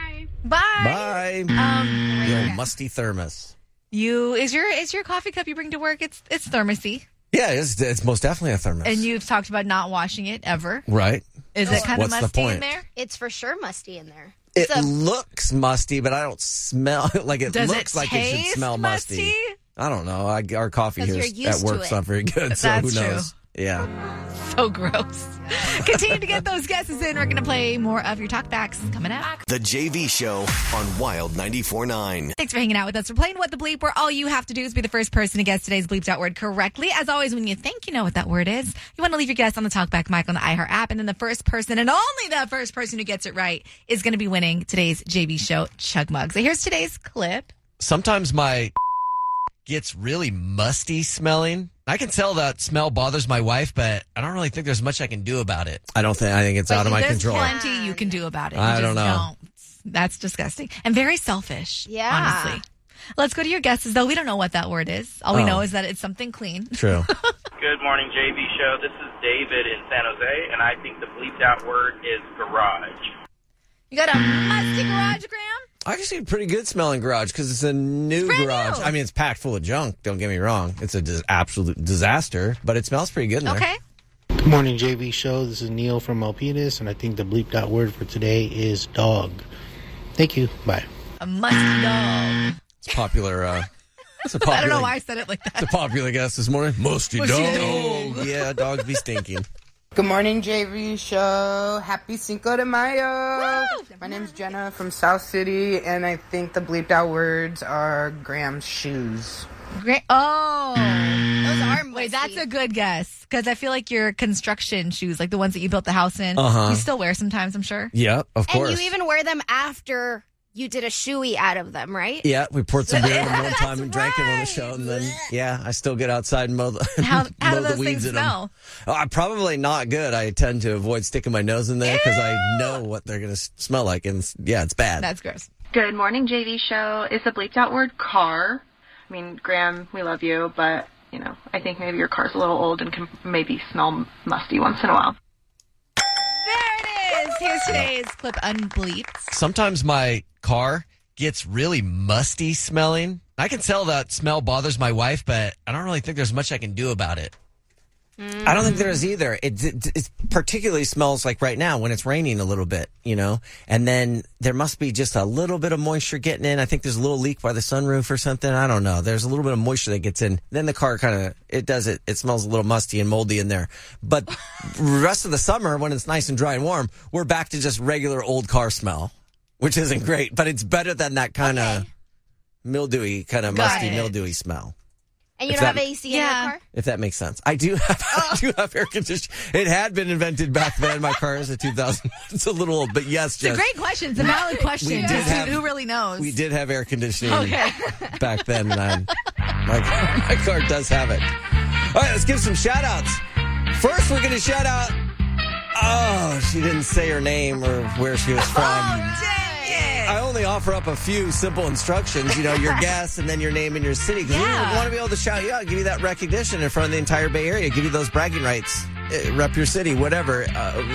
Bye. The old musty thermos. Is your coffee cup you bring to work? It's thermosy. Yeah, it's most definitely a thermos. And you've talked about not washing it ever. Right. Is it kind of What's the musty point? in there? It's for sure musty in there. It looks musty, but I don't smell like it. Does looks it like it should taste smell musty. musty? I don't know. Our coffee 'Cause here you're at used to work's it. not very good, so That's who true. knows? Yeah. So gross. Continue to get those guesses in. We're going to play more of your talkbacks coming up. The JV Show on Wild 94.9. Thanks for hanging out with us. We're playing What the Bleep, where all you have to do is be the first person to guess today's bleeped out word correctly. As always, when you think you know what that word is, you want to leave your guess on the talkback mic on the iHeart app, and then the first person, and only the first person who gets it right, is going to be winning today's JV Show Chug Mug. So here's today's clip. Sometimes my gets really musty smelling. I can tell that smell bothers my wife, but I don't really think there's much I can do about it. I think it's out of my control. There's plenty you can do about it. I You don't just know. That's disgusting and very selfish. Yeah. Honestly. Let's go to your guesses, though. We don't know what that word is. All we know is that it's something clean. True. Good morning, JV Show. This is David in San Jose, and I think the bleeped out word is garage. You got a musty garage, Graham? I can see a pretty good smelling garage because it's a new brand garage. new. I mean, it's packed full of junk. Don't get me wrong. It's an absolute disaster, but it smells pretty good in there. Okay. Good morning, JV Show. This is Neil from Milpitas, and I think the bleeped out word for today is dog. Thank you. Bye. A musty dog. It's popular. It's a popular. I don't know why I said it like that. It's a popular guess this morning. Musty Musty dog. dog. Yeah, dogs be stinking. Good morning, JV Show. Happy Cinco de Mayo. My name's Jenna from South City, and I think the bleeped out words are Graham's shoes. Those are Wait, that's a good guess because I feel like your construction shoes, like the ones that you built the house in, Uh-huh. you still wear sometimes, I'm sure. Yeah, of course. And you even wear them after you did a shoey out of them, right? Yeah, we poured some beer in them one time and drank it on the show, and then I still get outside and mow the How mow do the those weeds things in them. smell? Oh, probably not good. I tend to avoid sticking my nose in there because I know what they're going to smell like, and it's bad. That's gross. Good morning, JV show. Is the bleeped out word car? I mean, Graham, we love you, but, I think maybe your car's a little old and can maybe smell musty once in a while. There it is. Here's today's clip unbleeped. Sometimes my car gets really musty smelling. I can tell that smell bothers my wife, but I don't really think there's much I can do about it. I don't think there is either. It particularly smells like right now when it's raining a little bit, and then there must be just a little bit of moisture getting in. I think there's a little leak by the sunroof or something. I don't know. There's a little bit of moisture that gets in. Then the car it smells a little musty and moldy in there. But the rest of the summer, when it's nice and dry and warm, we're back to just regular old car smell, which isn't great, but it's better than that kind of mildewy, kind of musty, mildewy smell. And you don't have AC in your car? If that makes sense. I do have air conditioning. It had been invented back then. My car is a 2000. It's a little old, but yes, It's a great question. It's a valid question. Who really knows? We did have air conditioning back then, and my car does have it. All right, let's give some shout outs. First, we're going to shout out. Oh, she didn't say her name or where she was from. I only offer up a few simple instructions, your guess and then your name and your city. Because we want to be able to shout you out, give you that recognition in front of the entire Bay Area, give you those bragging rights, rep your city, whatever.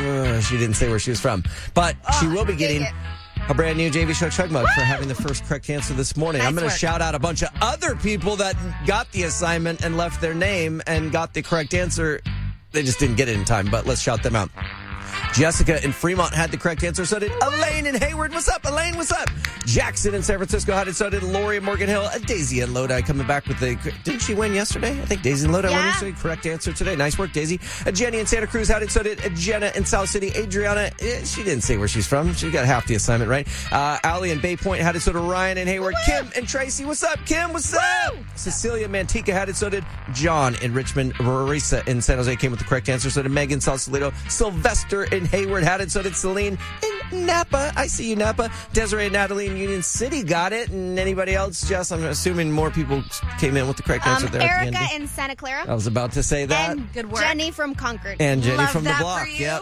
She didn't say where she was from. But she will be getting a brand new JV Show Chug Mug for having the first correct answer this morning. I'm going to shout out a bunch of other people that got the assignment and left their name and got the correct answer. They just didn't get it in time, but let's shout them out. Jessica in Fremont had the correct answer. So did Elaine in Hayward. What's up, Elaine? What's up? Jackson in San Francisco had it. So did Lori in Morgan Hill. Daisy in Lodi coming back with the... Didn't she win yesterday? I think Daisy in Lodi won yesterday. Correct answer today. Nice work, Daisy. Jenny in Santa Cruz had it. So did Jenna in South City. Adriana, she didn't say where she's from. She got half the assignment right. Allie in Bay Point had it. So did Ryan in Hayward. Kim and Tracy. What's up, Kim? What's up? Cecilia in Manteca had it. So did John in Richmond. Marisa in San Jose came with the correct answer. So did Megan Sausalito. Sylvester in Hayward had it. So did Celine in Napa. I see you, Napa. Desiree and Natalie in Union City got it. And anybody else? Jess, I'm assuming more people came in with the correct answer there. Erica in Santa Clara. I was about to say that. And good work. Jenny from Concord. And Jenny from the block. Yep.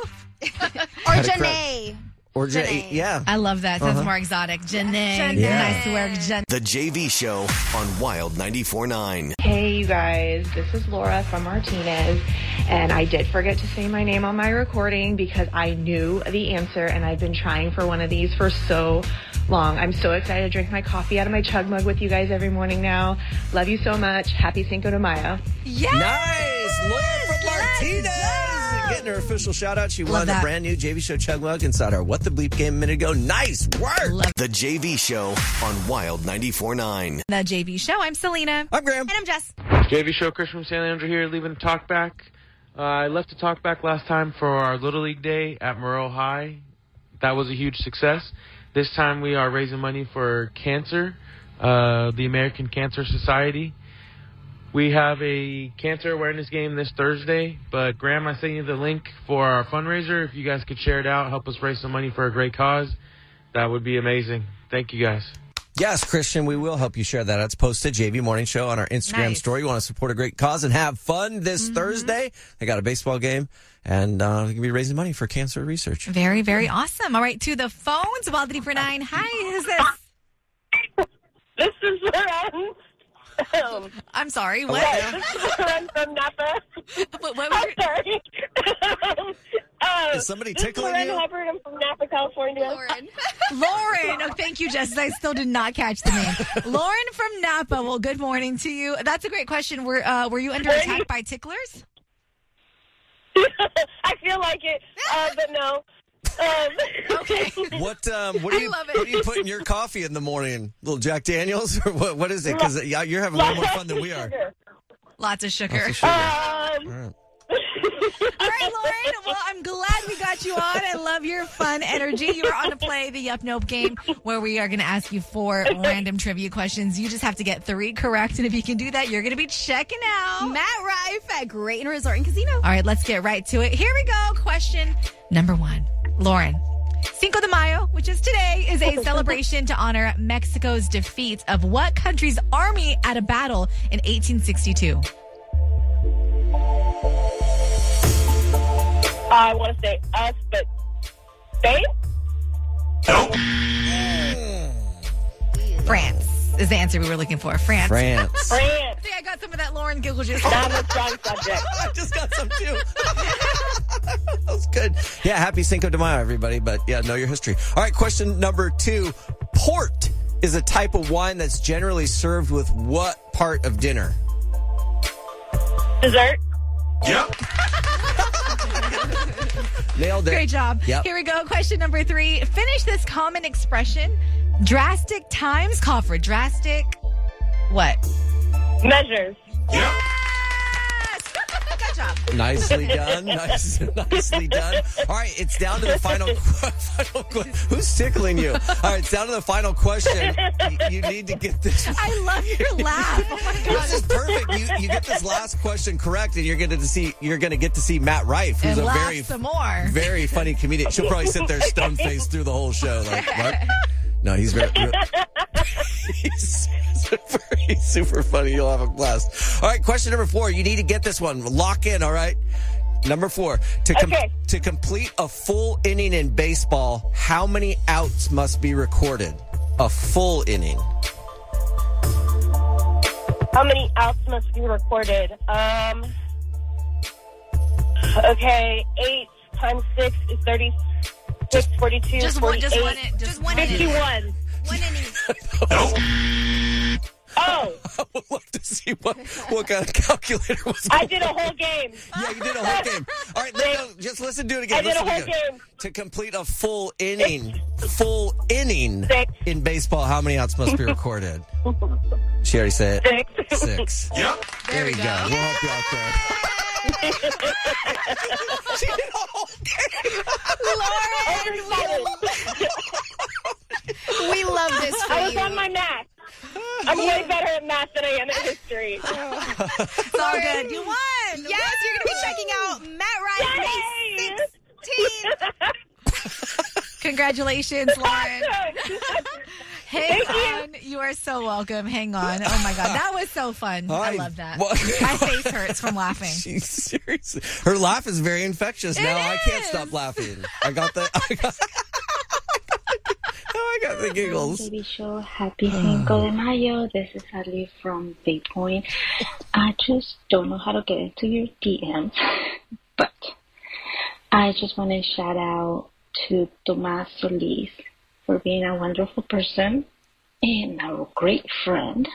Or Janae. Or Janae. Yeah. I love that. Sounds more exotic. Janae. Nice work, Janae. The JV Show on Wild 94.9. Hey, you guys. This is Laura from Martinez. And I did forget to say my name on my recording because I knew the answer and I've been trying for one of these for so long. I'm so excited to drink my coffee out of my chug mug with you guys every morning now. Love you so much. Happy Cinco de Mayo. Yes! Nice! Laura from Martinez! Getting her official shout out. She won a brand new JV Show chug mug inside our What the Bleep game a minute ago. Nice work! The JV Show on Wild 94.9. The JV Show. I'm Selena. I'm Graham. And I'm Jess. JV Show, Chris from San Leandro here, leaving the talk back. I left the talk back last time for our Little League Day at Moreau High. That was a huge success. This time we are raising money for cancer, the American Cancer Society. We have a cancer awareness game this Thursday, but Graham, I sent you the link for our fundraiser. If you guys could share it out, help us raise some money for a great cause, that would be amazing. Thank you, guys. Yes, Christian, we will help you share that. It's posted JV Morning Show on our Instagram story. You want to support a great cause and have fun this Thursday? They got a baseball game, and we're going to be raising money for cancer research. Very, very awesome. All right, to the phones, Wild 94.9. Hi, who's this? This is Lauren. I'm sorry, what? This is Lauren from Napa. I'm sorry. Is somebody tickling this is you? Lauren Hubbard. I'm from Napa, California. Lauren. Oh, thank you, Jess. I still did not catch the name. Lauren from Napa. Well, good morning to you. That's a great question. Were you under attack by ticklers? I feel like it, but no. Okay. What do you put in your coffee in the morning? Little Jack Daniels or what is it? Because you're having a little more fun than we are. Lots of sugar. All right, Lauren. Well, I'm glad we got you on. I love your fun energy. You are on to play the Yup Nope game, where we are going to ask you 4 random trivia questions. You just have to get 3 correct, and if you can do that, you're going to be checking out Matt Rife at Great Resort and Casino. All right, let's get right to it. Here we go. Question number 1. Lauren, Cinco de Mayo, which is today, is a celebration to honor Mexico's defeat of what country's army at a battle in 1862? I want to say us, but Spain? France is the answer we were looking for. France. France. I think I got some of that Lauren giggle just Not a strong subject. I just got some too. That was good. Yeah, happy Cinco de Mayo, everybody. But yeah, know your history. All right, question number 2. Port is a type of wine that's generally served with what part of dinner? Dessert? Yep. Nailed it. Great job. Yep. Here we go. Question number 3. Finish this common expression. Drastic times call for drastic what? Measures. Good job. Nicely done. Nicely done. All right, it's down to the final question. Who's tickling you? All right, it's down to the final question. You need to get this. I love your laugh. Oh my God. This is perfect. You get this last question correct, and you're going to get to see Matt Rife, who's And a laugh some more. very funny comedian. She'll probably sit there stone faced through the whole show. Like, what? No, he's he's super funny. You'll have a blast. All right, question number 4. You need to get this one. Lock in, all right? Number 4. To complete a full inning in baseball, how many outs must be recorded? A full inning. How many outs must be recorded? Okay, 8 times 6 is 36, 42, Just 48, one inning. 51. One inning. Oh. I would love to see what kind of calculator was I going did a whole game. Yeah, you did a whole game. All right, no, just listen to it again. I did Listen a whole again. game. To complete a full inning in baseball, how many outs must be recorded? She already said it. 6. Yep. There we go. We'll help you out there. She did a whole Lauren, we love this for I was you. on my math. I'm way better at math than I am at history. It's all good. You won. Yes, you're going to be checking out Matt Ryan May 16th. Congratulations, Lauren. Hang Thank on. You are so welcome. Hang on. Oh, my God. That was so fun. I love that. My face hurts from laughing. She's seriously. Her laugh is very infectious now. I can't stop laughing. I got the giggles. Baby show, happy Cinco de Mayo. This is Ali from Bay Point. I just don't know how to get into your DMs, but I just want to shout out to Tomas Solis for being a wonderful person and a great friend.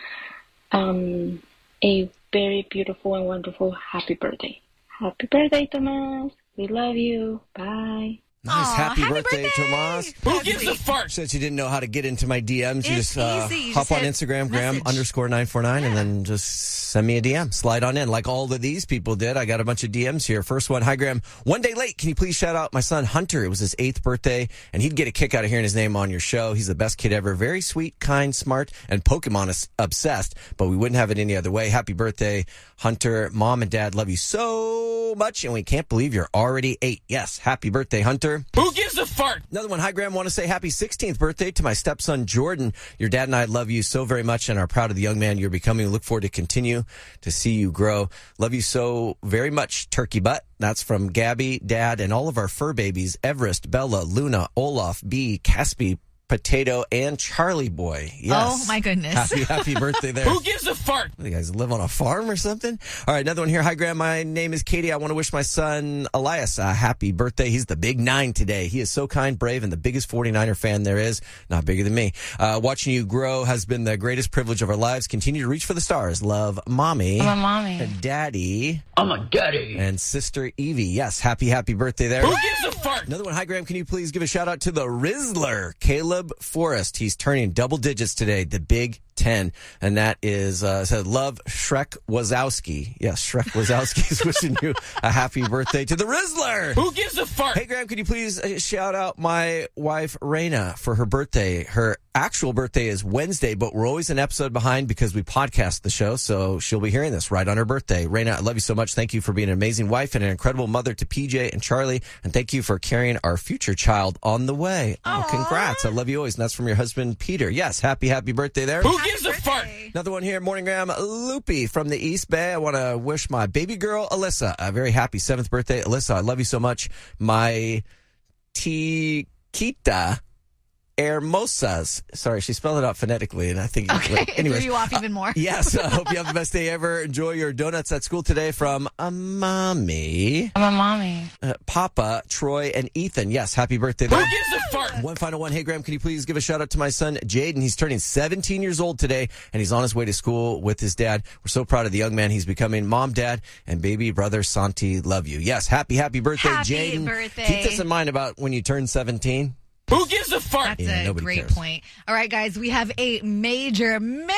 A very beautiful and wonderful happy birthday. Happy birthday, Tomas. We love you. Bye. Nice. Aw, Happy happy birthday, Tomas. Who gives a fart? Since you didn't know how to get into my DMs, you It's just easy. You hop just on hit Instagram, message. Graham_949, and then just send me a DM. Slide on in like all of these people did. I got a bunch of DMs here. First one, hi, Graham. One day late. Can you please shout out my son, Hunter? It was his 8th birthday, and he'd get a kick out of hearing his name on your show. He's the best kid ever. Very sweet, kind, smart, and Pokemon obsessed, but we wouldn't have it any other way. Happy birthday, Hunter. Mom and Dad love you so much, and we can't believe you're already 8. Yes, happy birthday, Hunter. Who gives a fart? Another one. Hi, Graham. Want to say happy 16th birthday to my stepson, Jordan. Your dad and I love you so very much and are proud of the young man you're becoming. Look forward to continue to see you grow. Love you so very much, Turkey Butt. That's from Gabby, Dad, and all of our fur babies, Everest, Bella, Luna, Olaf, B, Caspi, Potato, and Charlie Boy. Yes. Oh, my goodness. Happy birthday there. Who gives a fart? You guys live on a farm or something? All right, another one here. Hi, Graham. My name is Katie. I want to wish my son, Elias, a happy birthday. He's the big 9 today. He is so kind, brave, and the biggest 49er fan there is. Not bigger than me. Watching you grow has been the greatest privilege of our lives. Continue to reach for the stars. Love, Mommy. I'm a mommy. And Daddy. I'm a daddy. And Sister Evie. Yes, happy birthday there. Who gives a fart? Another one. Hi, Graham. Can you please give a shout out to the Rizzler, Caleb Forrest. He's turning double digits today, the Big 10. And that is, said, love Shrek Wazowski. Yes, Shrek Wazowski is wishing you a happy birthday to the Rizzler. Who gives a fart? Hey, Graham, could you please shout out my wife, Raina, for her birthday? Her actual birthday is Wednesday, but we're always an episode behind because we podcast the show, so she'll be hearing this right on her birthday. Raina, I love you so much. Thank you for being an amazing wife and an incredible mother to PJ and Charlie, and thank you for carrying our future child on the way. Oh, congrats. I love you always, and that's from your husband, Peter. Yes, happy birthday there. Who gives a fart? Another one here, Morningram, Loopy from the East Bay. I want to wish my baby girl, Alyssa, a very happy 7th birthday. Alyssa, I love you so much. My Chiquita Hermosas. Sorry, she spelled it out phonetically, and I think... Okay, it threw you off even more. Yes, I hope you have the best day ever. Enjoy your donuts at school today from a mommy. I'm a mommy. Papa, Troy, and Ethan. Yes, happy birthday. Who gives a fart? One final one. Hey, Graham, can you please give a shout out to my son, Jaden? He's turning 17 years old today, and he's on his way to school with his dad. We're so proud of the young man he's becoming. Mom, dad, and baby brother Santi love you. Yes, happy birthday, Jaden. Happy birthday. Keep this in mind about when you turn 17. Who gives a fart? That's a great point. All right, guys, we have a major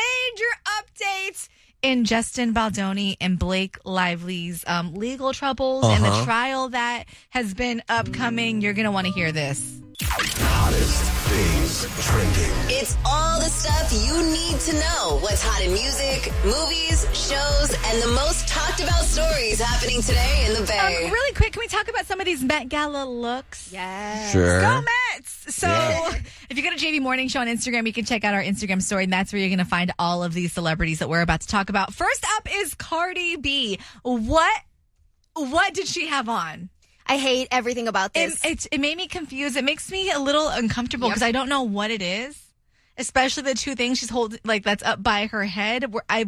update in Justin Baldoni and Blake Lively's legal troubles and the trial that has been upcoming. You're going to want to hear this. Hottest things trending. It's all the stuff you need to know. What's hot in music, movies, shows, and the most talked about stories happening today in the Bay. Really quick, can we talk about some of these Met Gala looks? Yes. Sure. Go Mets! So if you go to JV Morning Show on Instagram, you can check out our Instagram story, and that's where you're going to find all of these celebrities that we're about to talk about. First up is Cardi B. What did she have on? I hate everything about this. It made me confused. It makes me a little uncomfortable because I don't know what it is. Especially the two things she's holding, like that's up by her head.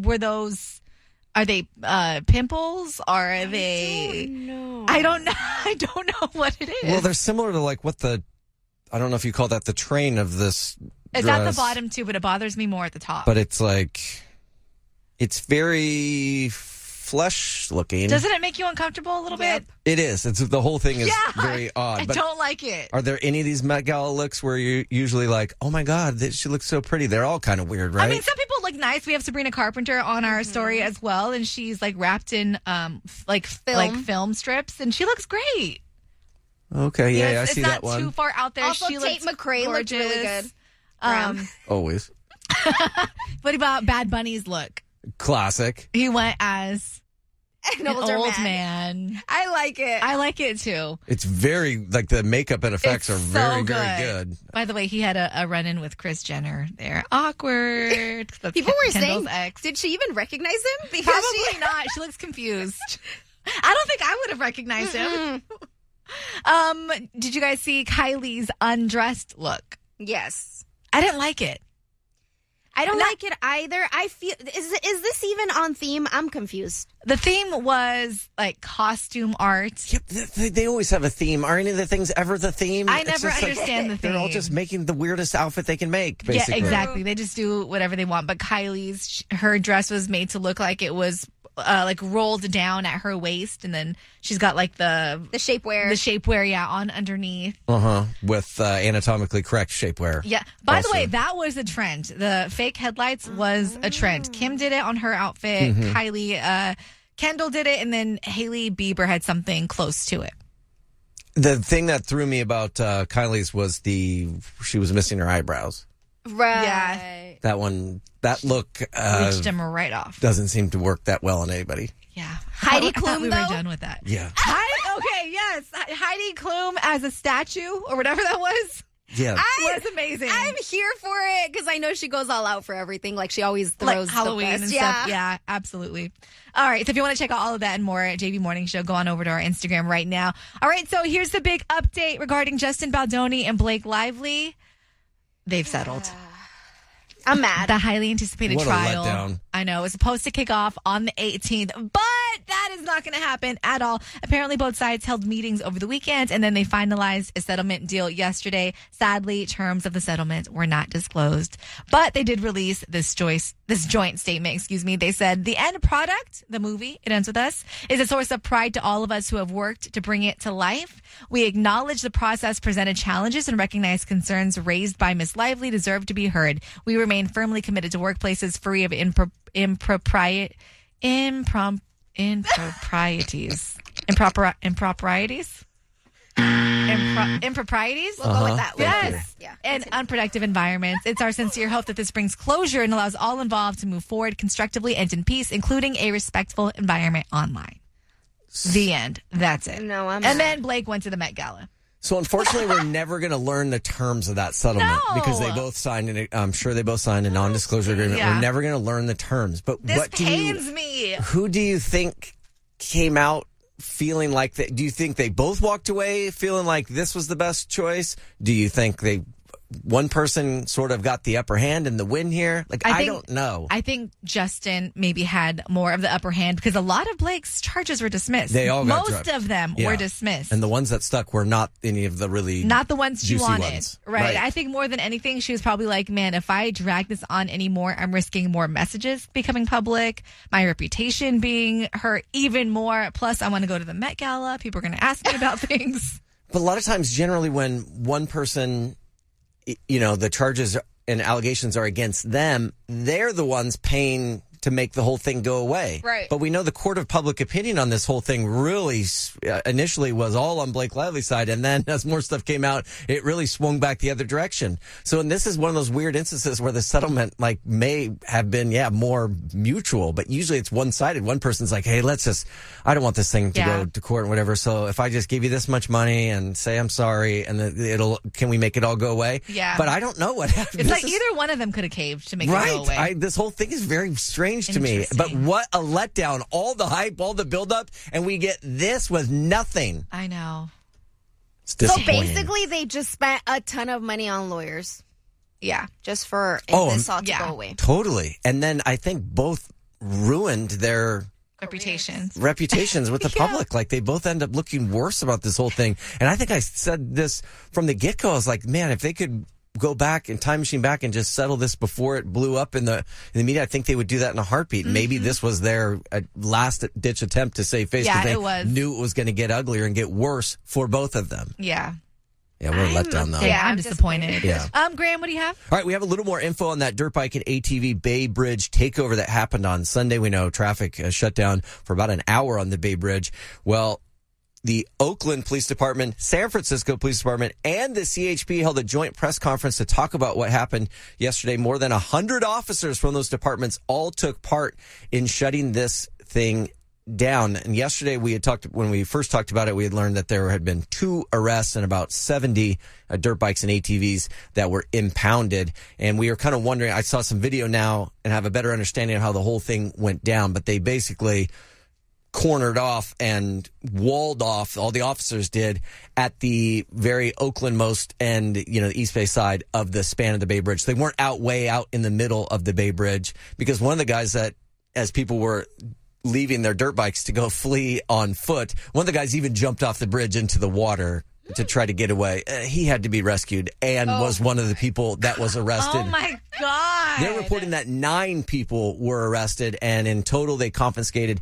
Are they pimples? Are they? I don't know. I don't know what it is. Well, they're similar to like I don't know if you call that the train of this It's dress, at the bottom too, but it bothers me more at the top. but it's like, it's very flesh looking. Doesn't it make you uncomfortable a little bit? It is. The whole thing is very odd. I don't like it. Are there any of these Met Gala looks where you're usually like, oh my God, she looks so pretty? They're all kind of weird, right? I mean, some people look nice. We have Sabrina Carpenter on our story as well, and she's like wrapped in film strips, and she looks great. Okay, yeah, I see that one. It's not too far out there. Also, she Tate McRae looks really good. Always. What about Bad Bunny's look? Classic. He went as an old man. I like it. I like it too. It's very, like the makeup and effects are very, very good. By the way, he had a run-in with Kris Jenner there. Awkward. People were Kendall's saying, ex. did she even recognize him? Because Probably not. She looks confused. I don't think I would have recognized him. Did you guys see Kylie's undressed look? Yes. I didn't like it. I don't like it either. I feel is this even on theme? I'm confused. The theme was like costume art. Yep, they always have a theme. Are any of the things ever the theme? I never understand the theme. They're all just making the weirdest outfit they can make, basically. Yeah, exactly. They just do whatever they want. But Kylie's, her dress was made to look like it was like rolled down at her waist, and then she's got like the shapewear, on underneath. With anatomically correct shapewear. Yeah. By the way, that was a trend. The fake headlights was a trend. Kim did it on her outfit. Kylie, Kendall did it, and then Hailey Bieber had something close to it. The thing that threw me about Kylie's was she was missing her eyebrows. Right. Yeah. That look reached him right off. Doesn't seem to work that well on anybody. Yeah. Heidi I thought Klum, we though? were done with that. Yeah. Okay, yes. Heidi Klum as a statue or whatever that was. Yeah. Was amazing. I'm here for it because I know she goes all out for everything. Like she always throws like Halloween the best. and stuff. Yeah, absolutely. All right. So if you want to check out all of that and more at JV Morning Show, go on over to our Instagram right now. All right. So here's the big update regarding Justin Baldoni and Blake Lively. They've settled. I'm mad. The highly anticipated What a trial. letdown. I know. It was supposed to kick off on the 18th, but that is not going to happen at all. Apparently, both sides held meetings over the weekend, and then they finalized a settlement deal yesterday. Sadly, terms of the settlement were not disclosed, but they did release this joint statement. They said, the end product, the movie, It Ends With Us, is a source of pride to all of us who have worked to bring it to life. We acknowledge the process presented challenges and recognize concerns raised by Ms. Lively deserve to be heard. We remain firmly committed to workplaces free of improprieties. improprieties. We'll go with that. Yes. And unproductive environments. It's our sincere hope that this brings closure and allows all involved to move forward constructively and in peace, including a respectful environment online. The end. That's it. No, and then Blake went to the Met Gala. So unfortunately, we're never going to learn the terms of that settlement No. because they both signed. I'm sure they both signed a non-disclosure agreement. Yeah. We're never going to learn the terms. But This what pains me. Who do you think came out feeling like that? Do you think they both walked away feeling like this was the best choice? Do you think one person sort of got the upper hand and the win here? I don't know. I think Justin maybe had more of the upper hand because a lot of Blake's charges were dismissed. They all got Most dropped. of them Yeah. were dismissed. And the ones that stuck were not any of the really Not the ones she juicy wanted. ones. Right. I think more than anything, she was probably like, man, if I drag this on anymore, I'm risking more messages becoming public, my reputation being hurt even more. Plus, I want to go to the Met Gala. People are going to ask me about things. But a lot of times, generally, when one person, the charges and allegations are against them, they're the ones paying to make the whole thing go away. Right. But we know the court of public opinion on this whole thing really initially was all on Blake Lively's side. And then as more stuff came out, it really swung back the other direction. So, and this is one of those weird instances where the settlement may have been, more mutual, but usually it's one-sided. One person's like, hey, I don't want this thing to go to court and whatever. So if I just give you this much money and say I'm sorry and then can we make it all go away? Yeah. But I don't know what happened. It's like either one of them could have caved to make it go away. Right. This whole thing is very strange to me. But what a letdown. All the hype, all the buildup, and we get this with nothing. I know. It's So disappointing. basically, they just spent a ton of money on lawyers. Yeah. Just for this all to go away. Totally. And then I think both ruined their reputations with the public. Like they both end up looking worse about this whole thing. And I think I said this from the get-go. I was like, man, if they could go back and time machine back and just settle this before it blew up in the media, I think they would do that in a heartbeat. Maybe this was their last ditch attempt to save face because they knew it was going to get uglier and get worse for both of them. Yeah. Yeah, we're let down though. Yeah, I'm disappointed. Yeah. Graham, what do you have? All right, we have a little more info on that dirt bike and ATV Bay Bridge takeover that happened on Sunday. We know traffic shut down for about an hour on the Bay Bridge. Well, the Oakland Police Department, San Francisco Police Department, and the CHP held a joint press conference to talk about what happened yesterday. More than 100 officers from those departments all took part in shutting this thing down. And yesterday when we first talked about it, we had learned that there had been 2 arrests and about 70 dirt bikes and ATVs that were impounded. And we were kind of wondering, I saw some video now and have a better understanding of how the whole thing went down, but they basically cornered off and walled off, all the officers did, at the very Oakland-most end, the East Bay side of the span of the Bay Bridge. They weren't way out in the middle of the Bay Bridge because one of the guys that, as people were leaving their dirt bikes to go flee on foot, one of the guys even jumped off the bridge into the water to try to get away. He had to be rescued and was one of the people that was arrested. Oh, my God. They're reporting that 9 people were arrested, and in total they confiscated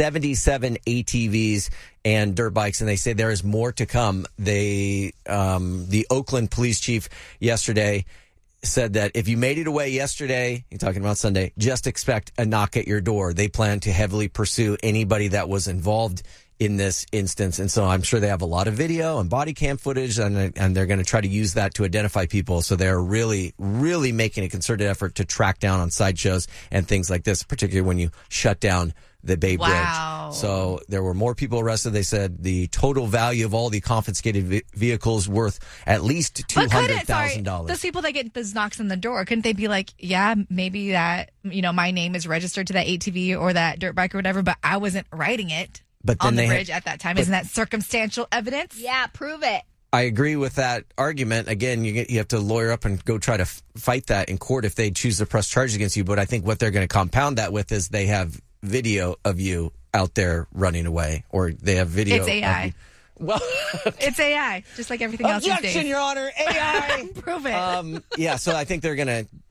77 ATVs and dirt bikes, and they say there is more to come. The Oakland police chief yesterday said that if you made it away yesterday, you're talking about Sunday, just expect a knock at your door. They plan to heavily pursue anybody that was involved in this instance. And so I'm sure they have a lot of video and body cam footage, and they're going to try to use that to identify people. So they're really, really making a concerted effort to track down on sideshows and things like this, particularly when you shut down the Bay Bridge. So there were more people arrested. They said the total value of all the confiscated vehicles worth at least $200,000. Those people that get those knocks on the door, couldn't they be like, yeah, maybe that, my name is registered to that ATV or that dirt bike or whatever, but I wasn't riding it on the bridge at that time. Isn't that circumstantial evidence? Yeah, prove it. I agree with that argument. Again, you have to lawyer up and go try to fight that in court if they choose to press charges against you. But I think what they're going to compound that with is they have video of you out there running away, or they have video. It's AI. Well, it's AI, just like everything else these days. Objection, Your Honor, AI. Prove it. Yeah, so I think they're going to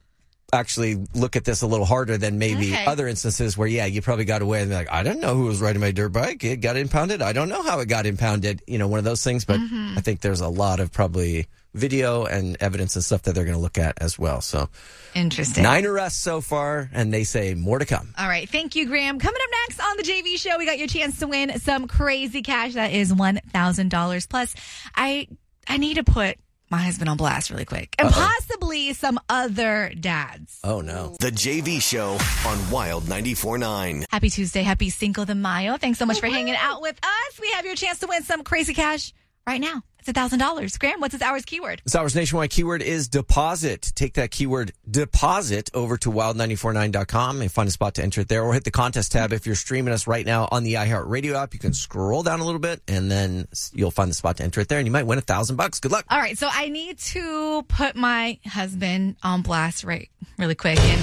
actually look at this a little harder than maybe other instances where, you probably got away and be like, I don't know who was riding my dirt bike. It got impounded. I don't know how it got impounded. One of those things. But I think there's a lot of probably video and evidence and stuff that they're going to look at as well. So interesting. 9 arrests so far, and they say more to come. All right. Thank you, Graham. Coming up next on the JV Show, we got your chance to win some crazy cash. That is $1,000. Plus, I need to put my husband on blast really quick. And possibly some other dads. Oh, no. The JV Show on Wild 94.9. Happy Tuesday. Happy Cinco de Mayo. Thanks so much for hanging out with us. We have your chance to win some crazy cash right now. It's $1,000. Graham, what's this hour's keyword? This hour's nationwide keyword is deposit. Take that keyword deposit over to wild949.com and find a spot to enter it there, or hit the contest tab. If you're streaming us right now on the iHeartRadio app, you can scroll down a little bit and then you'll find the spot to enter it there, and you might win $1,000. Good luck. All right, so I need to put my husband on blast really quick, and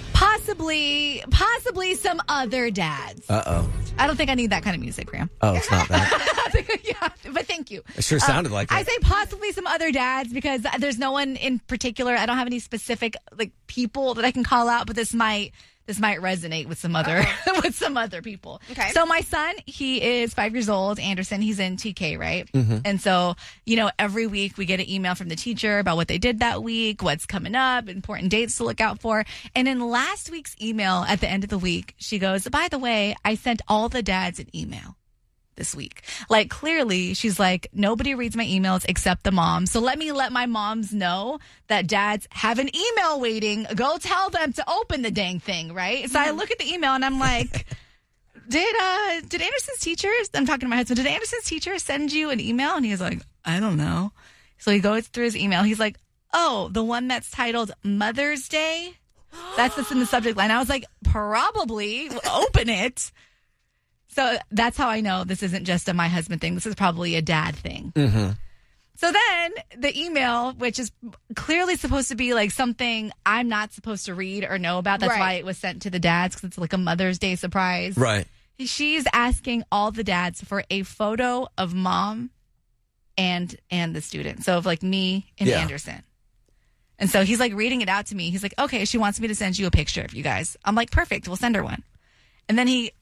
possibly some other dads. I don't think I need that kind of music, Graham. Oh, it's not that. Yeah, but thank you. It sure sounded like it. I say possibly some other dads because there's no one in particular. I don't have any specific people that I can call out, but this might resonate with some other with some other people. Okay. So my son, he is 5 years old. Anderson, he's in TK, right? Mm-hmm. And so, every week we get an email from the teacher about what they did that week, what's coming up, important dates to look out for. And in last week's email at the end of the week, she goes, by the way, I sent all the dads an email this week. Clearly, she's like, nobody reads my emails except the mom. So let my moms know that dads have an email waiting. Go tell them to open the dang thing, right? So I look at the email and I'm like, did Anderson's teacher, I'm talking to my husband, did Anderson's teacher send you an email? And he's like, I don't know. So he goes through his email. He's like, oh, the one that's titled Mother's Day? That's what's in the subject line. I was like, probably. Open it. So that's how I know this isn't just a my husband thing. This is probably a dad thing. Mm-hmm. So then the email, which is clearly supposed to be something I'm not supposed to read or know about. That's why it was sent to the dads, because it's a Mother's Day surprise. Right. She's asking all the dads for a photo of mom and the student. So of me and Anderson. And so he's reading it out to me. He's like, okay, she wants me to send you a picture of you guys. I'm like, perfect. We'll send her one. And then he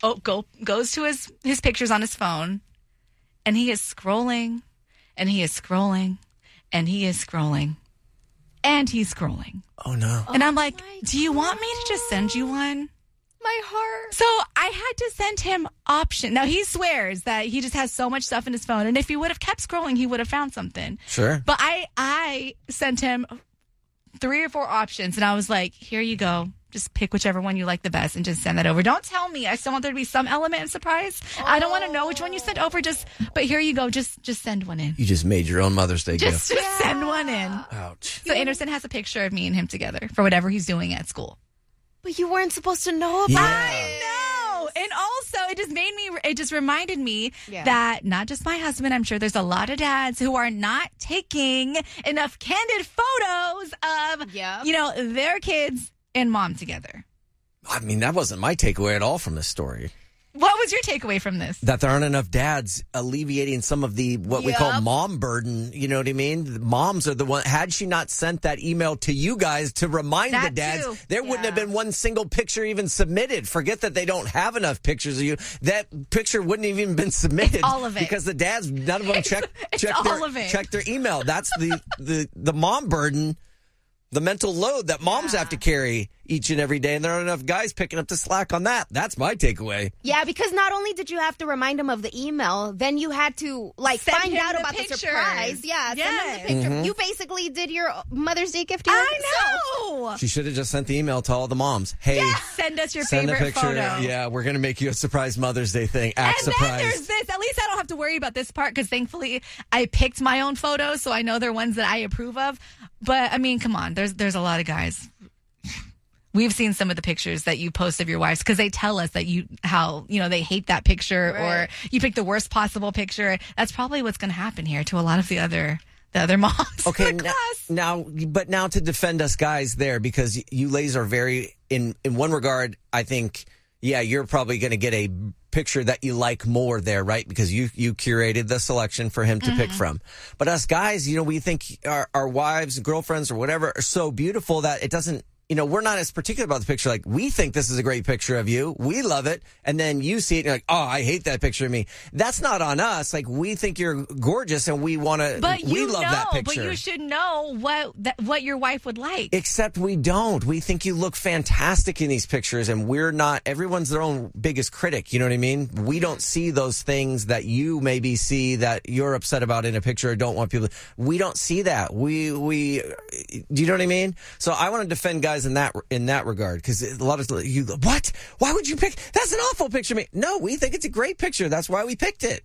goes to his pictures on his phone, and he is scrolling, and he is scrolling, and he is scrolling, and he's scrolling. Oh, no. And I'm like, do you want me to just send you one? My heart. So I had to send him option. Now, he swears that he just has so much stuff in his phone, and if he would have kept scrolling, he would have found something. Sure. But I sent him 3 or 4 options, and I was like, here you go. Just pick whichever one you like the best and just send that over. Don't tell me. I still want there to be some element of surprise. I don't want to know which one you sent over. But here you go. Just send one in. You just made your own Mother's Day gift. Just send one in. Ouch. So Anderson has a picture of me and him together for whatever he's doing at school. But you weren't supposed to know about it. I know. And also, it just reminded me that not just my husband, I'm sure there's a lot of dads who are not taking enough candid photos of, their kids and mom together. I mean, that wasn't my takeaway at all from this story. What was your takeaway from this? That there aren't enough dads alleviating some of the, what we call mom burden. You know what I mean? The moms are the one. Had she not sent that email to you guys to remind the dads, there wouldn't have been one single picture even submitted. Forget that they don't have enough pictures of you. That picture wouldn't have even been submitted. It's all of it. Because the dads, none of them check their email. That's the mom burden. The mental load that moms have to carry each and every day, and there aren't enough guys picking up the slack on that. That's my takeaway. Yeah, because not only did you have to remind them of the email, then you had to find out about the surprise. Yeah, send them the picture. Mm-hmm. You basically did your Mother's Day gift. I know. She should have just sent the email to all the moms. Hey, send us your send favorite a picture. photo. Yeah, we're gonna make you a surprise Mother's Day thing. Act and surprised. Then there's this. At least I don't have to worry about this part because thankfully I picked my own photos, so I know they're ones that I approve of. But I mean, come on, there's a lot of guys. We've seen some of the pictures that you post of your wives because they tell us that they hate that picture or you pick the worst possible picture. That's probably what's going to happen here to a lot of the other moms. Okay, in the class. now to defend us guys there, because you ladies are very in one regard. I think you're probably going to get a picture that you like more there, right? Because you curated the selection for him to pick from. But us guys, we think our wives, girlfriends, or whatever are so beautiful that it doesn't we're not as particular about the picture. Like, we think this is a great picture of you. We love it. And then you see it and you're like, oh, I hate that picture of me. That's not on us. Like, we think you're gorgeous and we want to, we love that picture. But you should know what your wife would like. Except we don't. We think you look fantastic in these pictures, and we're not. Everyone's their own biggest critic. You know what I mean? We don't see those things that you maybe see that you're upset about in a picture or don't want people. We don't see that. Do you know what I mean? So I want to defend guys in that regard, because a lot of what? Why would you pick? That's an awful picture of me. No, we think it's a great picture. That's why we picked it.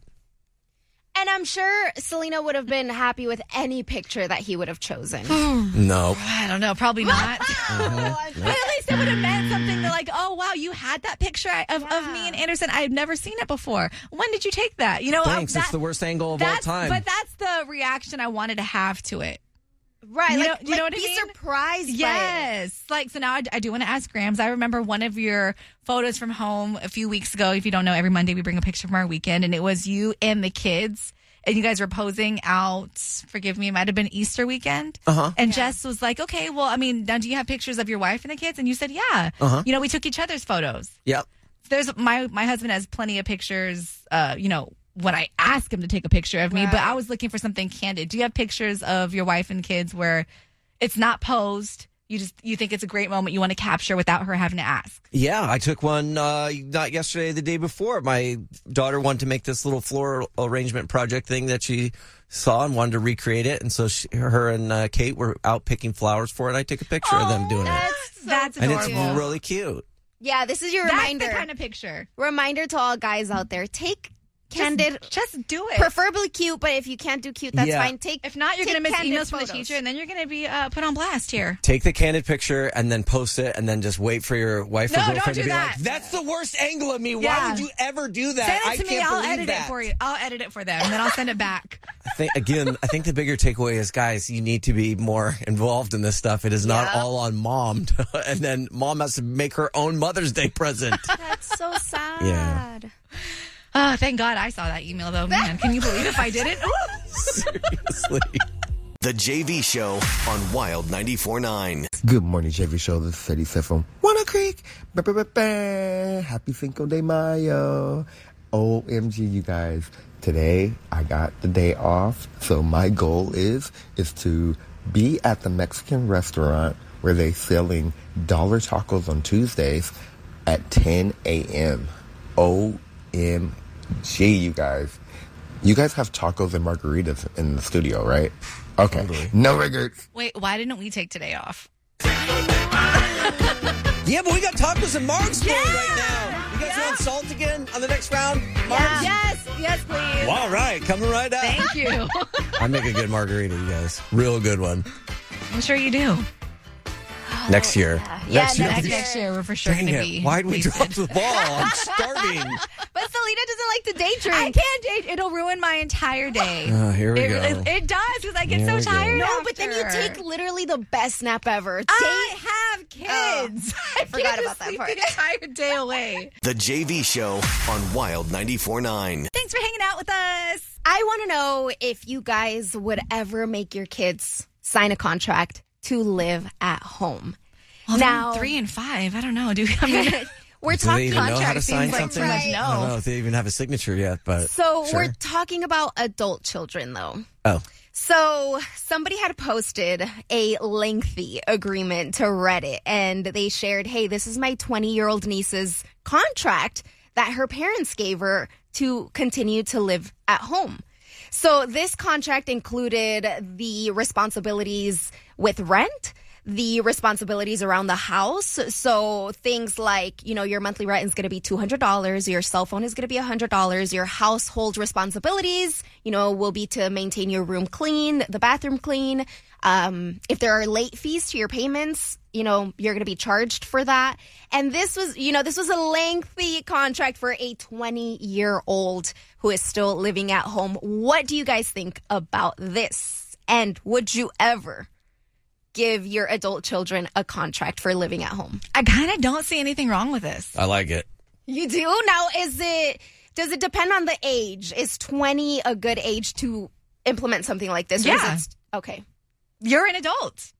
And I'm sure Selena would have been happy with any picture that he would have chosen. No. I don't know. Probably not. But at least it would have meant something to like, oh, wow, you had that picture of me and Anderson. I've never seen it before. When did you take that? Thanks. It's the worst angle of all time. But that's the reaction I wanted to have to it. Right. You know what I be mean? surprised Yes. by it. So now I do want to ask Grams. I remember one of your photos from home a few weeks ago. If you don't know, every Monday we bring a picture from our weekend, and it was you and the kids. And you guys were posing out, forgive me, it might have been Easter weekend. And Jess was like, okay, well, now do you have pictures of your wife and the kids? And you said, yeah. We took each other's photos. Yep. There's my husband has plenty of pictures, when I ask him to take a picture of me, but I was looking for something candid. Do you have pictures of your wife and kids where it's not posed? You think it's a great moment you want to capture without her having to ask? Yeah, I took one not yesterday, the day before. My daughter wanted to make this little floral arrangement project thing that she saw and wanted to recreate it. And so her and Kate were out picking flowers for it. And I took a picture of them doing it. That's and adorable. it's really cute. Yeah, this is your reminder. That's the kind of picture. Reminder to all guys out there. Take candid. Just do it. Preferably cute, but if you can't do cute, that's fine. If not, you're going to miss emails from the teacher, and then you're going to be put on blast here. Take the candid picture and then post it, and then just wait for your wife or girlfriend to be like, that's the worst angle of me. Why would you ever do that? Send it to me. I'll edit it for you. I'll edit it for them, and then I'll send it back. I think the bigger takeaway is, guys, you need to be more involved in this stuff. It is not all on mom. And then mom has to make her own Mother's Day present. That's so sad. Yeah. Oh, thank God I saw that email, though. Man, can you believe if I didn't? Seriously. The JV Show on Wild 94.9. Good morning, JV Show. This is Eddie Seth from Walnut Creek. Happy Cinco de Mayo. OMG, you guys. Today, I got the day off. So my goal is to be at the Mexican restaurant where they're selling dollar tacos on Tuesdays at 10 a.m. OMG, you guys. You guys have tacos and margaritas in the studio, right? Okay. Totally. No regrets. Wait, why didn't we take today off? Yeah, but we got tacos and margs going right now. You guys want salt again on the next round? Margs? Yes, please. All right, coming right up. Thank you. I make a good margarita, you guys. Real good one. I'm sure you do. Next year. Next year we're for sure going to be. Why'd we drop the ball? I'm starting. But Selena doesn't like to day drink. I can't date. It'll ruin my entire day. Here we go. It does, because I get so tired. No, but then you take literally the best nap ever. I have kids. I forgot about that part. The entire day away. The JV Show on Wild 94.9. Thanks for hanging out with us. I want to know if you guys would ever make your kids sign a contract to live at home. Well, now 3 and 5. I don't know. We're talking contract. Seems like too much. I don't know if they even have a signature yet, but so sure. We're talking about adult children, though. Oh. So somebody had posted a lengthy agreement to Reddit, and they shared, hey, this is my 20-year-old niece's contract that her parents gave her to continue to live at home. So this contract included the responsibilities with rent, the responsibilities around the house. So things like, your monthly rent is going to be $200. Your cell phone is going to be $100. Your household responsibilities, will be to maintain your room clean, the bathroom clean. If there are late fees to your payments, you're going to be charged for that. And this was a lengthy contract for a 20-year-old who is still living at home. What do you guys think about this? And would you ever give your adult children a contract for living at home? I kind of don't see anything wrong with this. I like it. You do? Now, does it depend on the age? Is 20 a good age to implement something like this? Yeah. Okay. You're an adult.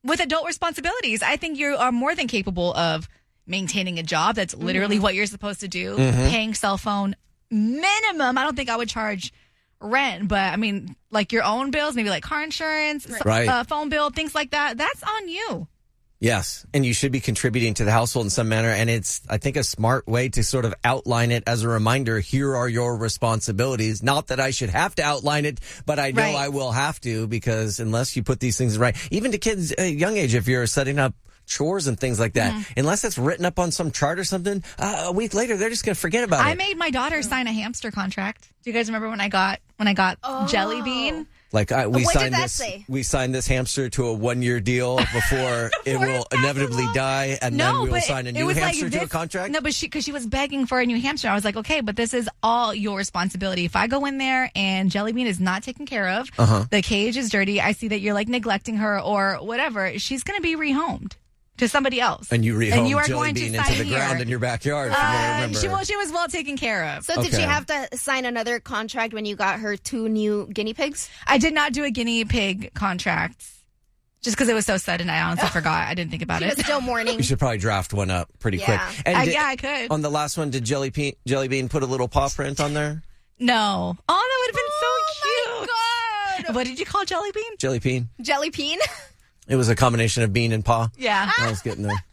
with adult responsibilities. I think you are more than capable of maintaining a job. That's literally what you're supposed to do. Paying cell phone minimum. I don't think I would charge rent, but I mean, like your own bills, maybe like car insurance, phone bill, things like that. That's on you. Yes, and you should be contributing to the household in some manner, and it's, I think, a smart way to sort of outline it as a reminder, here are your responsibilities. Not that I should have to outline it, but I know I will have to, because unless you put these things right, even to kids at a young age, if you're setting up chores and things like that, unless it's written up on some chart or something, a week later, they're just going to forget about it. I made my daughter sign a hamster contract. Do you guys remember when I got Jelly Bean? Like what did that say? We signed this hamster to a 1-year deal before it will inevitably die, and then we will sign a new hamster to a contract. No, but because she was begging for a new hamster, I was like, okay, but this is all your responsibility. If I go in there and Jelly Bean is not taken care of, the cage is dirty, I see that you're like neglecting her or whatever, she's going to be rehomed to somebody else. And you rehomed you are Jelly going Bean to into sign the ground in your backyard, from what I remember. She was well taken care of. So did she have to sign another contract when you got her 2 new guinea pigs? I did not do a guinea pig contract. Just because it was so sudden, I honestly forgot. I didn't think about She it. was still mourning. You should probably draft one up pretty quick. And I could. On the last one, did Jelly Bean put a little paw print on there? No. Oh, that would have been so cute. My God. What did you call Jelly Bean? Jelly Bean. Jelly Bean? It was a combination of bean and paw. Yeah. I was getting there.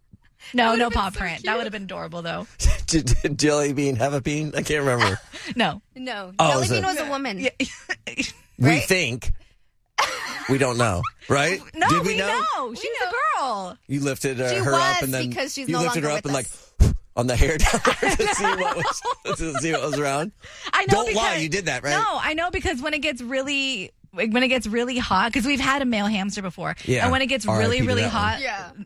No paw print. That would have been adorable, though. Did Jelly Bean have a bean? I can't remember. No. No. Oh, Jelly Bean was a woman. We think. We don't know, right? No, Did we know. She's a girl. You lifted She her was, up, and then because she's you no lifted her longer up with and like on the hair down there to see what was around. I know. Don't lie, you did that, right? No, I know, because when it gets really hot, because we've had a male hamster before, and when it gets really hot,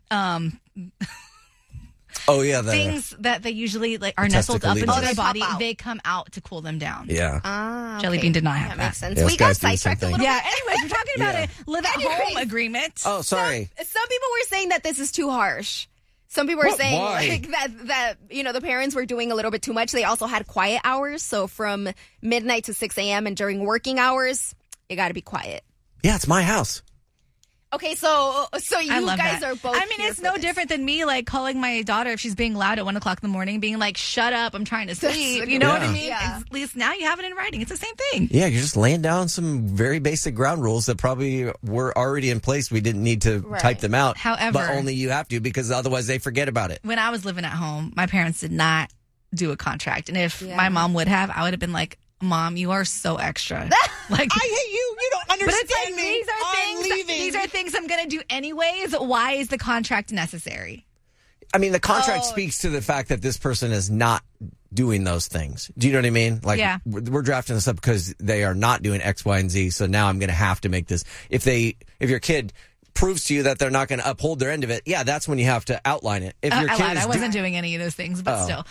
oh yeah, things that they usually like are nestled up into their body, they come out to cool them down. Yeah. Jelly Bean did not have that. Makes sense. Yes, we got guys do sidetracked a something. little Yeah. bit. Anyways, we're talking about a live at home agreement. Oh, sorry. Some people were saying that this is too harsh. Some people were saying Why? like that the parents were doing a little bit too much. They also had quiet hours, so from midnight to 6 a.m. and during working hours, you got to be quiet. Yeah, it's my house. Okay, so you I love guys that. are both. I mean, it's no different than me like calling my daughter if she's being loud at 1 o'clock in the morning, being like, "Shut up! I'm trying to sleep." You know what I mean? Yeah. At least now you have it in writing. It's the same thing. Yeah, you're just laying down some very basic ground rules that probably were already in place. We didn't need to type them out. However, but only you have to, because otherwise they forget about it. When I was living at home, my parents did not do a contract, and if my mom would have, I would have been like, "Mom, you are so extra." Like, I hate you. You don't understand but it's like, me. these are things I'm going to do anyways. Why is the contract necessary? I mean, the contract speaks to the fact that this person is not doing those things. Do you know what I mean? Like, we're drafting this up because they are not doing X, Y, and Z. So now I'm going to have to make this. If your kid proves to you that they're not going to uphold their end of it, that's when you have to outline it. If your I kid lied. is I wasn't doing any of those things, but still.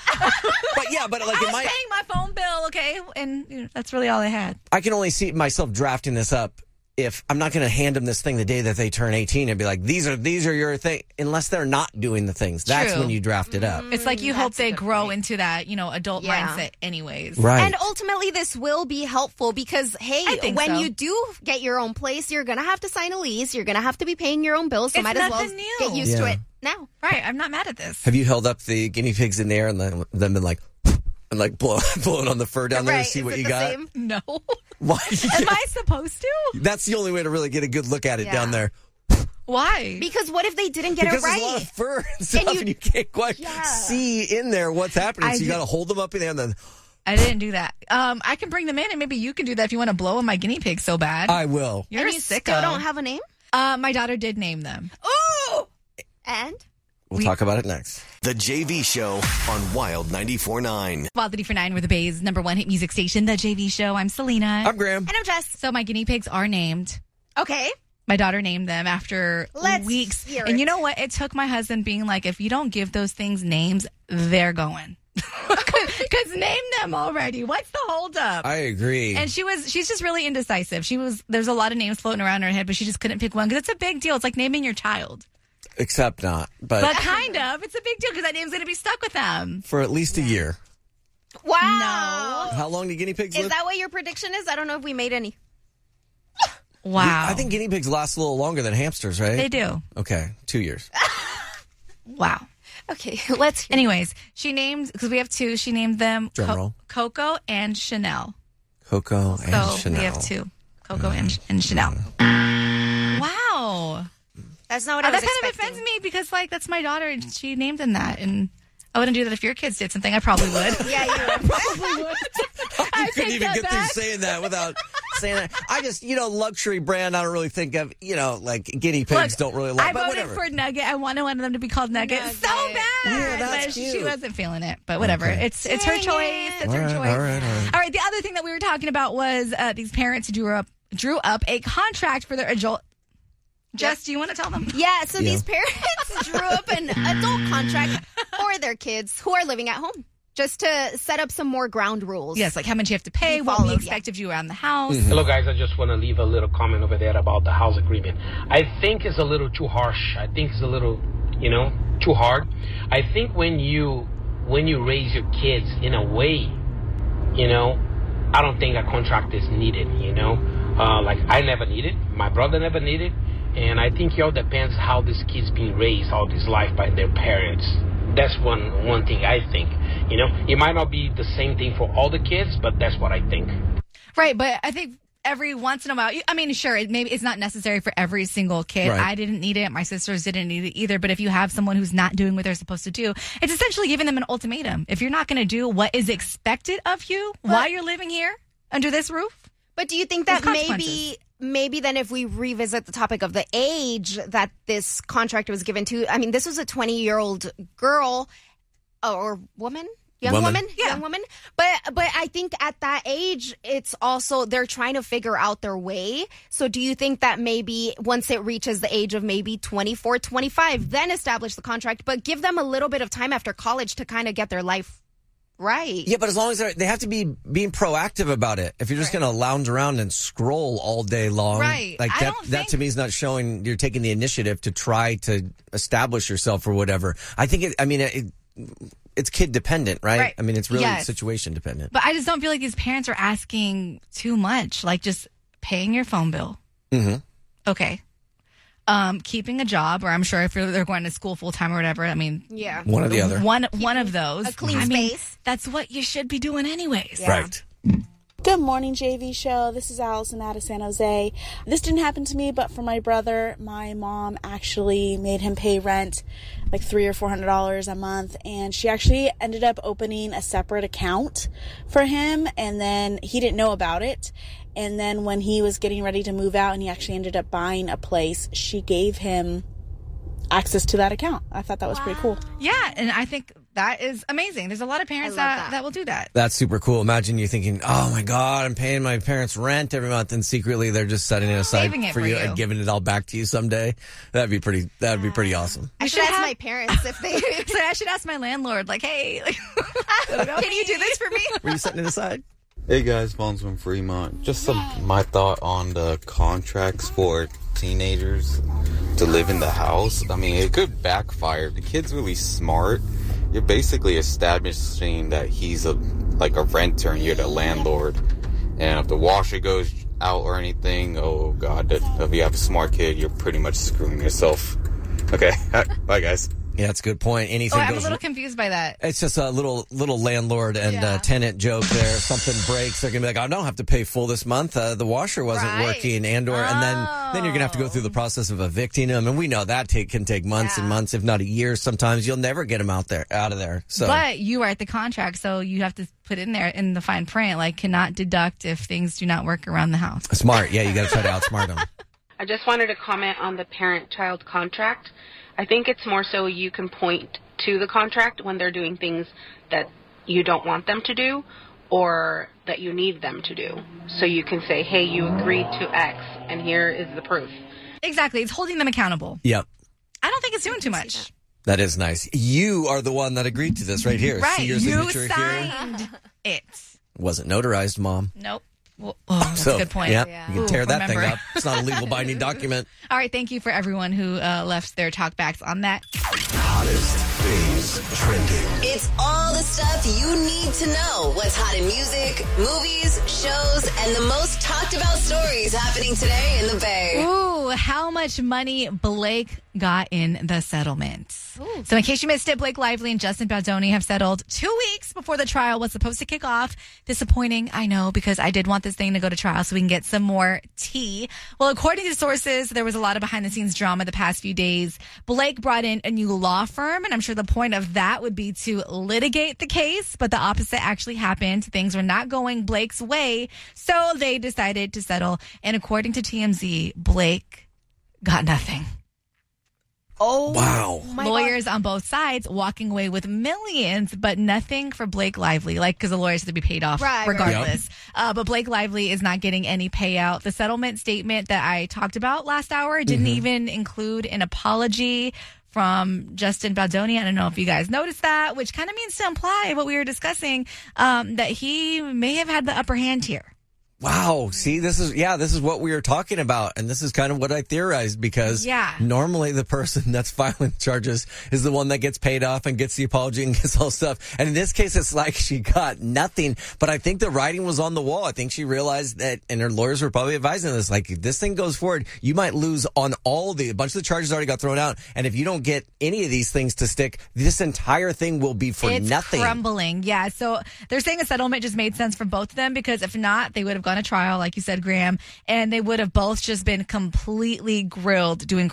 but like I was paying my phone bill, okay, and that's really all I had. I can only see myself drafting this up if I'm not going to hand them this thing the day that they turn 18 and be like, these are your thing, unless they're not doing the things. That's True. when you draft it up. It's like you hope they grow into that, adult mindset anyways. Right. And ultimately, this will be helpful because, hey, when you do get your own place, you're going to have to sign a lease. You're going to have to be paying your own bills. So It's might as well nothing new. get used to it now. Right. I'm not mad at this. Have you held up the guinea pigs in the air and then been like, and like blowing on the fur down there to see what you got? Same? No. Why? Am I supposed to? That's the only way to really get a good look at it down there. Why? Because what if they didn't get Because it right? there's a lot of fur and stuff, and you can't quite see in there what's happening. So you got to hold them up in there and then. I didn't do that. I can bring them in, and maybe you can do that if you want to blow on my guinea pig so bad. I will. You're and a you sicko. still don't have a name? My daughter did name them. Ooh! And? We'll talk about it next. The JV Show on Wild 94.9. Wild 94.9, we're the Bay's #1 hit music station, The JV Show. I'm Selena. I'm Graham. And I'm Jess. So my guinea pigs are named. Okay. My daughter named them after weeks. Hear and it. you know what? It took my husband being like, if you don't give those things names, they're going. Because name them already. What's the holdup? I agree. And she's just really indecisive. There's a lot of names floating around in her head, but she just couldn't pick one because it's a big deal. It's like naming your child. Except not. But Kind of. It's a big deal because that name's going to be stuck with them. for at least a year. Wow. How long do guinea pigs live? Is that what your prediction is? I don't know if we made any. Wow. I think guinea pigs last a little longer than hamsters, right? They do. Okay, 2 years. Wow. Okay, let's. Anyways, she named, because we have two, she named them Drum roll. Coco and Chanel. Coco and So Chanel. we have two, Coco and Chanel. Wow. That's not what I was That kind expecting. of offends me because, like, that's my daughter and she named them that. And I wouldn't do that if your kids did something. I probably would. Yeah, you probably would. You couldn't even get through saying that without saying that. I just, luxury brand, I don't really think of, like guinea pigs don't really like, I but voted whatever. for Nugget. I wanted them to be called Nugget so bad. Yeah, that's but cute. she wasn't feeling it. But whatever. Okay. It's her choice. It's her choice. All right. All right. The other thing that we were talking about was these parents drew up a contract for their adult. Jess, do you want to tell them? Yeah, so these parents drew up an adult contract for their kids who are living at home, just to set up some more ground rules. Yes, like how much you have to pay, what we expect of you around the house. Hello, guys. I just want to leave a little comment over there about the house agreement. I think it's a little too harsh. I think it's a little, too hard. I think when you raise your kids in a way, I don't think a contract is needed. Like I never needed, my brother never needed, and I think it all depends how this kid's being raised all this life by their parents. That's one thing I think. It might not be the same thing for all the kids, but that's what I think. Right, but I think every once in a while, sure, maybe it's not necessary for every single kid. Right. I didn't need it. My sisters didn't need it either. But if you have someone who's not doing what they're supposed to do, it's essentially giving them an ultimatum. If you're not going to do what is expected of you while you're living here under this roof. But do you think that maybe then if we revisit the topic of the age that this contract was given to, this was a 20-year-old girl or woman? Young woman. But I think at that age, it's also, they're trying to figure out their way. So do you think that maybe once it reaches the age of maybe 24, 25, then establish the contract, but give them a little bit of time after college to kind of get their life right? Yeah, but as long as they have to be being proactive about it. If you're just going to lounge around and scroll all day long, right? Like that to me is not showing you're taking the initiative to try to establish yourself or whatever. I think it's kid dependent, right? It's really situation dependent. But I just don't feel like these parents are asking too much, like just paying your phone bill. Mm-hmm. Okay. Keeping a job, or I'm sure if they're going to school full time or whatever. Yeah, one or the other. One of those. A clean space. That's what you should be doing anyways. Yeah. Right. Good morning, JV Show. This is Allison out of San Jose. This didn't happen to me, but for my brother, my mom actually made him pay rent like $300 or $400 a month, and she actually ended up opening a separate account for him, and then he didn't know about it. And then when he was getting ready to move out and he actually ended up buying a place, she gave him access to that account. I thought that was pretty cool. Yeah, and I think that is amazing. There's a lot of parents that will do that. That's super cool. Imagine you thinking, oh my God, I'm paying my parents rent every month, and secretly they're just setting it aside Saving it for for you you. and giving it all back to you someday. That'd be pretty awesome. I should ask my parents if they. So I should ask my landlord, like, hey, can you do this for me? Were you setting it aside? Hey guys, Bones from Fremont. Just my thought on the contracts for teenagers to live in the house. It could backfire. The kid's really smart. You're basically establishing that he's a renter and you're the landlord. And if the washer goes out or anything, oh God, if you have a smart kid, you're pretty much screwing yourself. Okay, bye guys. Yeah, that's a good point. Anything I'm a goes little confused by that. It's just a little landlord and tenant joke there. If something breaks, they're gonna be like, "I don't have to pay full this month. The washer wasn't working, and then you're gonna have to go through the process of evicting them. And we know that can take months and months, if not a year. Sometimes you'll never get them out of there. So, but you write the contract, so you have to put in there in the fine print, like cannot deduct if things do not work around the house. Smart, yeah. You got to try to outsmart them. I just wanted to comment on the parent-child contract. I think it's more so you can point to the contract when they're doing things that you don't want them to do or that you need them to do. So you can say, hey, you agreed to X, and here is the proof. Exactly. It's holding them accountable. Yep. I don't think it's doing too much. That is nice. You are the one that agreed to this right here. Right. See your You signature signed here. it. Wasn't notarized, Mom. Nope. Well, that's a good point. Yeah, you can tear that thing up. It's not a legal binding document. All right, thank you for everyone who left their talkbacks on that. Hottest things trending. It's all the Stuff you need to know. What's hot in music, movies, shows, and the most talked about stories happening today in the Bay. Ooh, how much money Blake got in the settlement. So in case you missed it, Blake Lively and Justin Baldoni have settled 2 weeks before the trial was supposed to kick off. Disappointing, I know, because I did want this thing to go to trial so we can get some more tea. Well, according to sources, there was a lot of behind-the-scenes drama the past few days. Blake brought in a new law firm, and I'm sure the point of that would be to litigate the case, but the opposite actually happened. Things were not going Blake's way, so they decided to settle. And according to TMZ, Blake got nothing. Oh, wow. Lawyers on both sides walking away with millions, but nothing for Blake Lively, because the lawyers have to be paid off regardless. But Blake Lively is not getting any payout. The settlement statement that I talked about last hour didn't even include an apology from Justin Baldoni. I don't know if you guys noticed that, which kind of means to imply what we were discussing, that he may have had the upper hand here. Wow. See, this is what we were talking about. And this is kind of what I theorized because normally the person that's filing charges is the one that gets paid off and gets the apology and gets all stuff. And in this case, it's like she got nothing. But I think the writing was on the wall. I think she realized that, and her lawyers were probably advising this, like, if this thing goes forward, you might lose on a bunch of the charges already got thrown out. And if you don't get any of these things to stick, this entire thing will be for nothing. It's crumbling. Yeah. So they're saying a settlement just made sense for both of them because if not, they would have gone to trial, like you said, Graham, and they would have both just been completely grilled during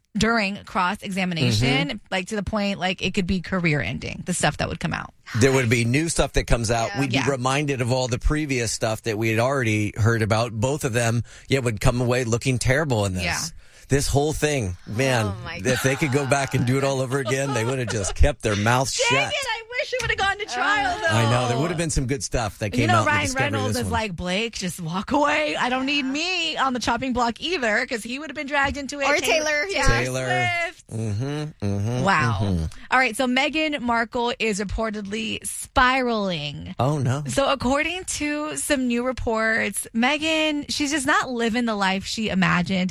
cross-examination, like to the point, like it could be career-ending, the stuff that would come out. There would be new stuff that comes out. We'd be reminded of all the previous stuff that we had already heard about. Both of them, would come away looking terrible in this. Yeah. This whole thing, man, if they could go back and do it all over again, they would have just kept their mouths shut. Dang it, I wish it would have gone to trial, though. I know. There would have been some good stuff that came out. Ryan Reynolds is like, Blake, just walk away. I don't need me on the chopping block either, because he would have been dragged into it. Or Taylor. Swift. Wow. All right, so Meghan Markle is reportedly spiraling. Oh, no. So according to some new reports, Meghan, she's just not living the life she imagined.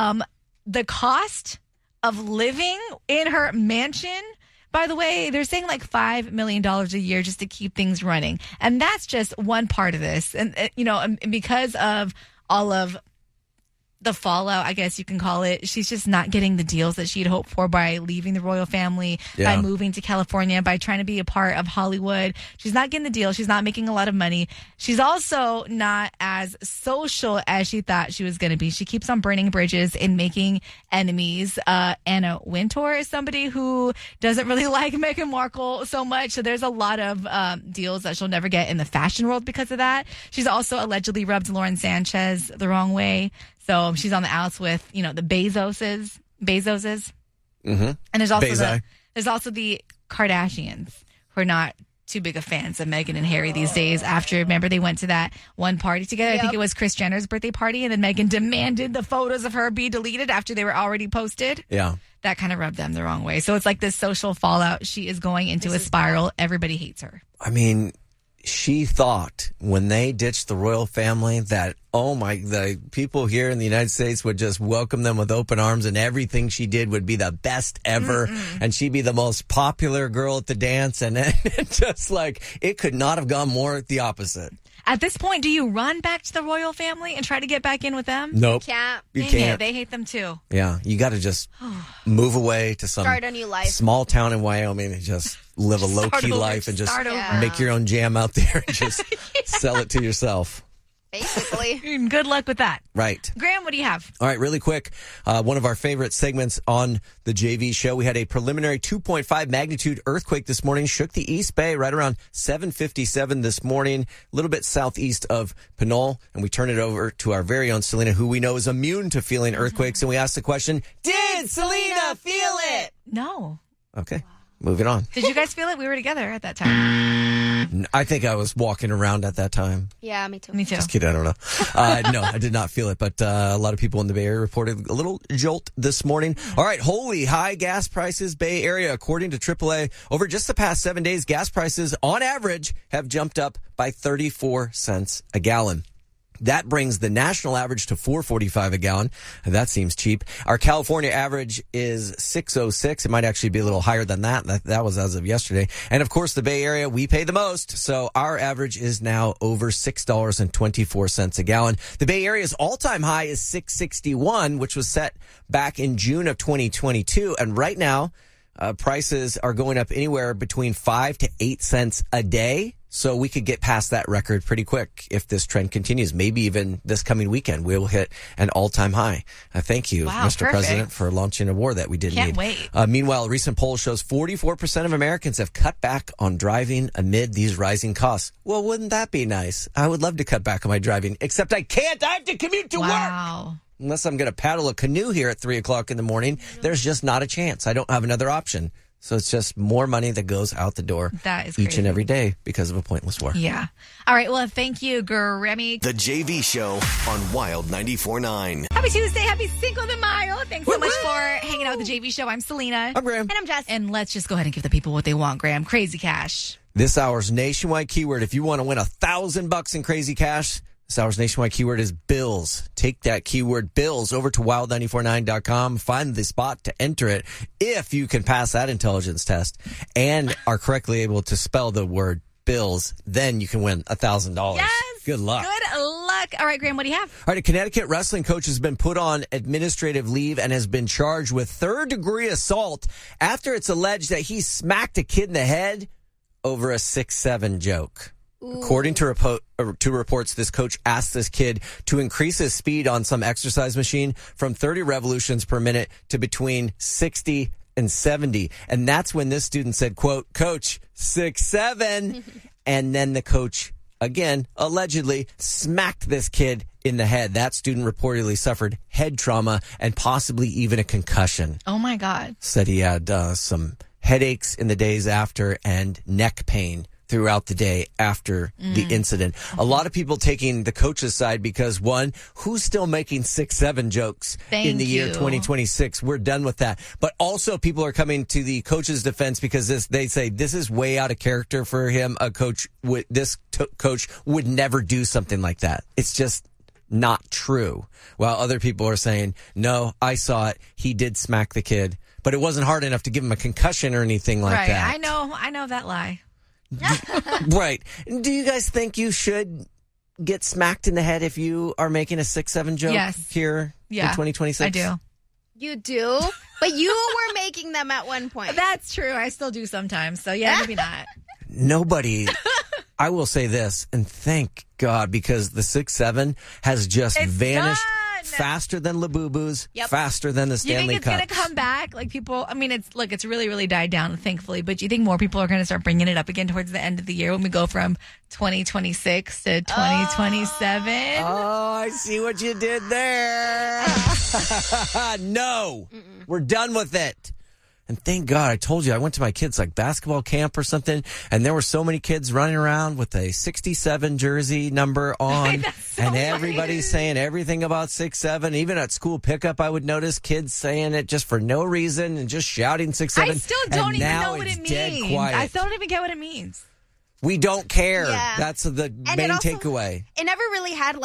The cost of living in her mansion, by the way, they're saying like $5 million a year just to keep things running. And that's just one part of this. And, and because of all of the fallout, I guess you can call it, she's just not getting the deals that she'd hoped for by leaving the royal family, by moving to California, by trying to be a part of Hollywood. She's not getting the deal. She's not making a lot of money. She's also not as social as she thought she was going to be. She keeps on burning bridges and making enemies. Anna Wintour is somebody who doesn't really like Meghan Markle so much. So there's a lot of deals that she'll never get in the fashion world because of that. She's also allegedly rubbed Lauren Sanchez the wrong way. So she's on the outs with, the Bezoses. Mm-hmm. And there's also the Kardashians, who are not too big of fans of Meghan and Harry these days. After, remember, they went to that one party together. I think it was Kris Jenner's birthday party, and then Meghan demanded the photos of her be deleted after they were already posted. Yeah. That kind of rubbed them the wrong way. So it's like this social fallout. She is going into a spiral. Everybody hates her. I mean, she thought when they ditched the royal family that, the people here in the United States would just welcome them with open arms and everything she did would be the best ever. And she'd be the most popular girl at the dance. And just like, it could not have gone more the opposite. At this point, do you run back to the royal family and try to get back in with them? Nope. You can't. They hate them too. Yeah. You got to just move away to some start a new life. Small town in Wyoming and just live a low-key life and just make your own jam out there and just sell it to yourself. Basically. Good luck with that. Right. Graham, what do you have? All right, really quick. One of our favorite segments on the JV show. We had a preliminary 2.5 magnitude earthquake this morning. Shook the East Bay right around 7:57 this morning. A little bit southeast of Pinole. And we turn it over to our very own Selena, who we know is immune to feeling earthquakes. And we asked the question, did Selena feel it? No. Okay. Moving on. Did you guys feel it? We were together at that time. I think I was walking around at that time. Yeah, me too. Me too. Just kidding. I don't know. No, I did not feel it, but a lot of people in the Bay Area reported a little jolt this morning. All right. Holy high gas prices, Bay Area. According to AAA, over just the past 7 days, gas prices on average have jumped up by 34 cents a gallon. That brings the national average to $4.45 a gallon. That seems cheap. Our California average is $6.06. It might actually be a little higher than that. That was as of yesterday. And of course, the Bay Area, we pay the most. So our average is now over $6.24 a gallon. The Bay Area's all-time high is $6.61, which was set back in June of 2022. And right now, prices are going up anywhere between 5 to 8 cents a day. So we could get past that record pretty quick if this trend continues. Maybe even this coming weekend, we will hit an all-time high. Thank you, Mr. President, for launching a war that we didn't need. Wait. Meanwhile, a recent poll shows 44% of Americans have cut back on driving amid these rising costs. Well, wouldn't that be nice? I would love to cut back on my driving, except I can't. I have to commute to work. Unless I'm going to paddle a canoe here at 3 o'clock in the morning, there's just not a chance. I don't have another option. So it's just more money that goes out the door that is each crazy. and every day because of a pointless war. Yeah. All right. Well, thank you, Grammy. The JV Show on Wild 94.9. Happy Tuesday. Happy Cinco de Mayo. Thanks so much for hanging out with the JV Show. I'm Selena. I'm Graham. And I'm Jess. And let's just go ahead and give the people what they want, Graham. Crazy cash. This hour's nationwide keyword. If you want to win $1,000 in crazy cash, this hour's nationwide keyword is bills. Take that keyword bills over to wild949.com. Find the spot to enter it. If you can pass that intelligence test and are correctly able to spell the word bills, then you can win $1,000. Yes. Good luck. Good luck. All right, Graham, what do you have? All right, a Connecticut wrestling coach has been put on administrative leave and has been charged with third-degree assault after it's alleged that he smacked a kid in the head over a 6'7" joke. According to reports, this coach asked this kid to increase his speed on some exercise machine from 30 revolutions per minute to between 60 and 70. And that's when this student said, quote, "Coach, 6'7". And then the coach, again, allegedly smacked this kid in the head. That student reportedly suffered head trauma and possibly even a concussion. Oh, my God. Said he had some headaches in the days after and neck pain throughout the day after the incident. A lot of people taking the coach's side because, one, who's still making 6'7" jokes in the year 2026? We're done with that. But also people are coming to the coach's defense because they say this is way out of character for him. Coach would never do something like that. It's just not true. While other people are saying, no, I saw it. He did smack the kid, but it wasn't hard enough to give him a concussion or anything like that. I know that lie. Right. Do you guys think you should get smacked in the head if you are making a 6'7" joke here in 2026? I do. You do? But you were making them at one point. That's true. I still do sometimes. So, yeah, maybe not. Nobody. I will say this, and thank God, because the 6'7" has just vanished faster than Labubu's, faster than the Stanley Cup. You think it's going to come back? Like people, I mean, it's really, really died down, thankfully. But do you think more people are going to start bringing it up again towards the end of the year when we go from 2026 to 2027? Oh, I see what you did there. No, we're done with it. And thank God, I told you, I went to my kids' basketball camp or something, and there were so many kids running around with a 67 jersey number on, and everybody's saying everything about 6'7". Even at school pickup, I would notice kids saying it just for no reason and just shouting 6'7". I still don't even know what it means. Dead quiet. I still don't even get what it means. We don't care. Yeah. That's the main takeaway. It never really had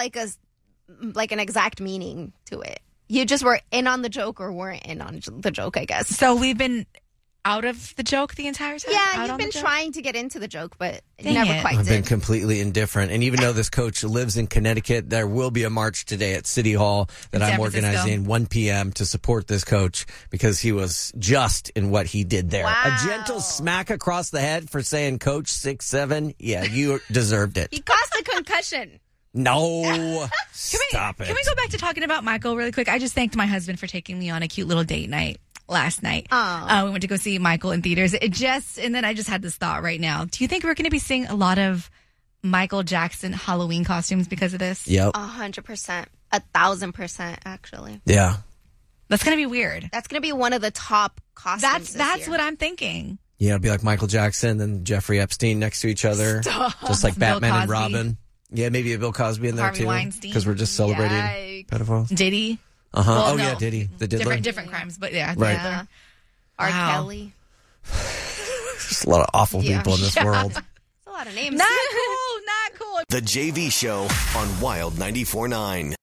an exact meaning to it. You just were in on the joke or weren't in on the joke, I guess. So we've been out of the joke the entire time? Yeah, you've been trying to get into the joke, but Dang never it. quite I've did. been completely indifferent. And even though this coach lives in Connecticut, there will be a march today at City Hall that I'm organizing 1 p.m. to support this coach because he was just in what he did there. Wow. A gentle smack across the head for saying, Coach 6'7". Yeah, you deserved it. He caused a concussion. No, stop it. Can we go back to talking about Michael really quick? I just thanked my husband for taking me on a cute little date night last night. We went to go see Michael in theaters. And then I just had this thought right now. Do you think we're going to be seeing a lot of Michael Jackson Halloween costumes because of this? Yep. 100%. 1,000%, actually. Yeah. That's going to be weird. That's going to be one of the top costumes That's what I'm thinking. Yeah, it'll be like Michael Jackson and Jeffrey Epstein next to each other. Stop. Just like Bill Batman and Cosby. Robin. Yeah, maybe a Bill Cosby in there Harvey too. Weinstein. Because we're just celebrating pedophiles. Diddy. Uh-huh. Well, oh, no. yeah, Diddy. The Diddler. Different crimes, but yeah. Right. Yeah. R. Wow. Kelly. There's a lot of awful people in this world. That's a lot of names. Not cool. The JV Show on Wild 94.9.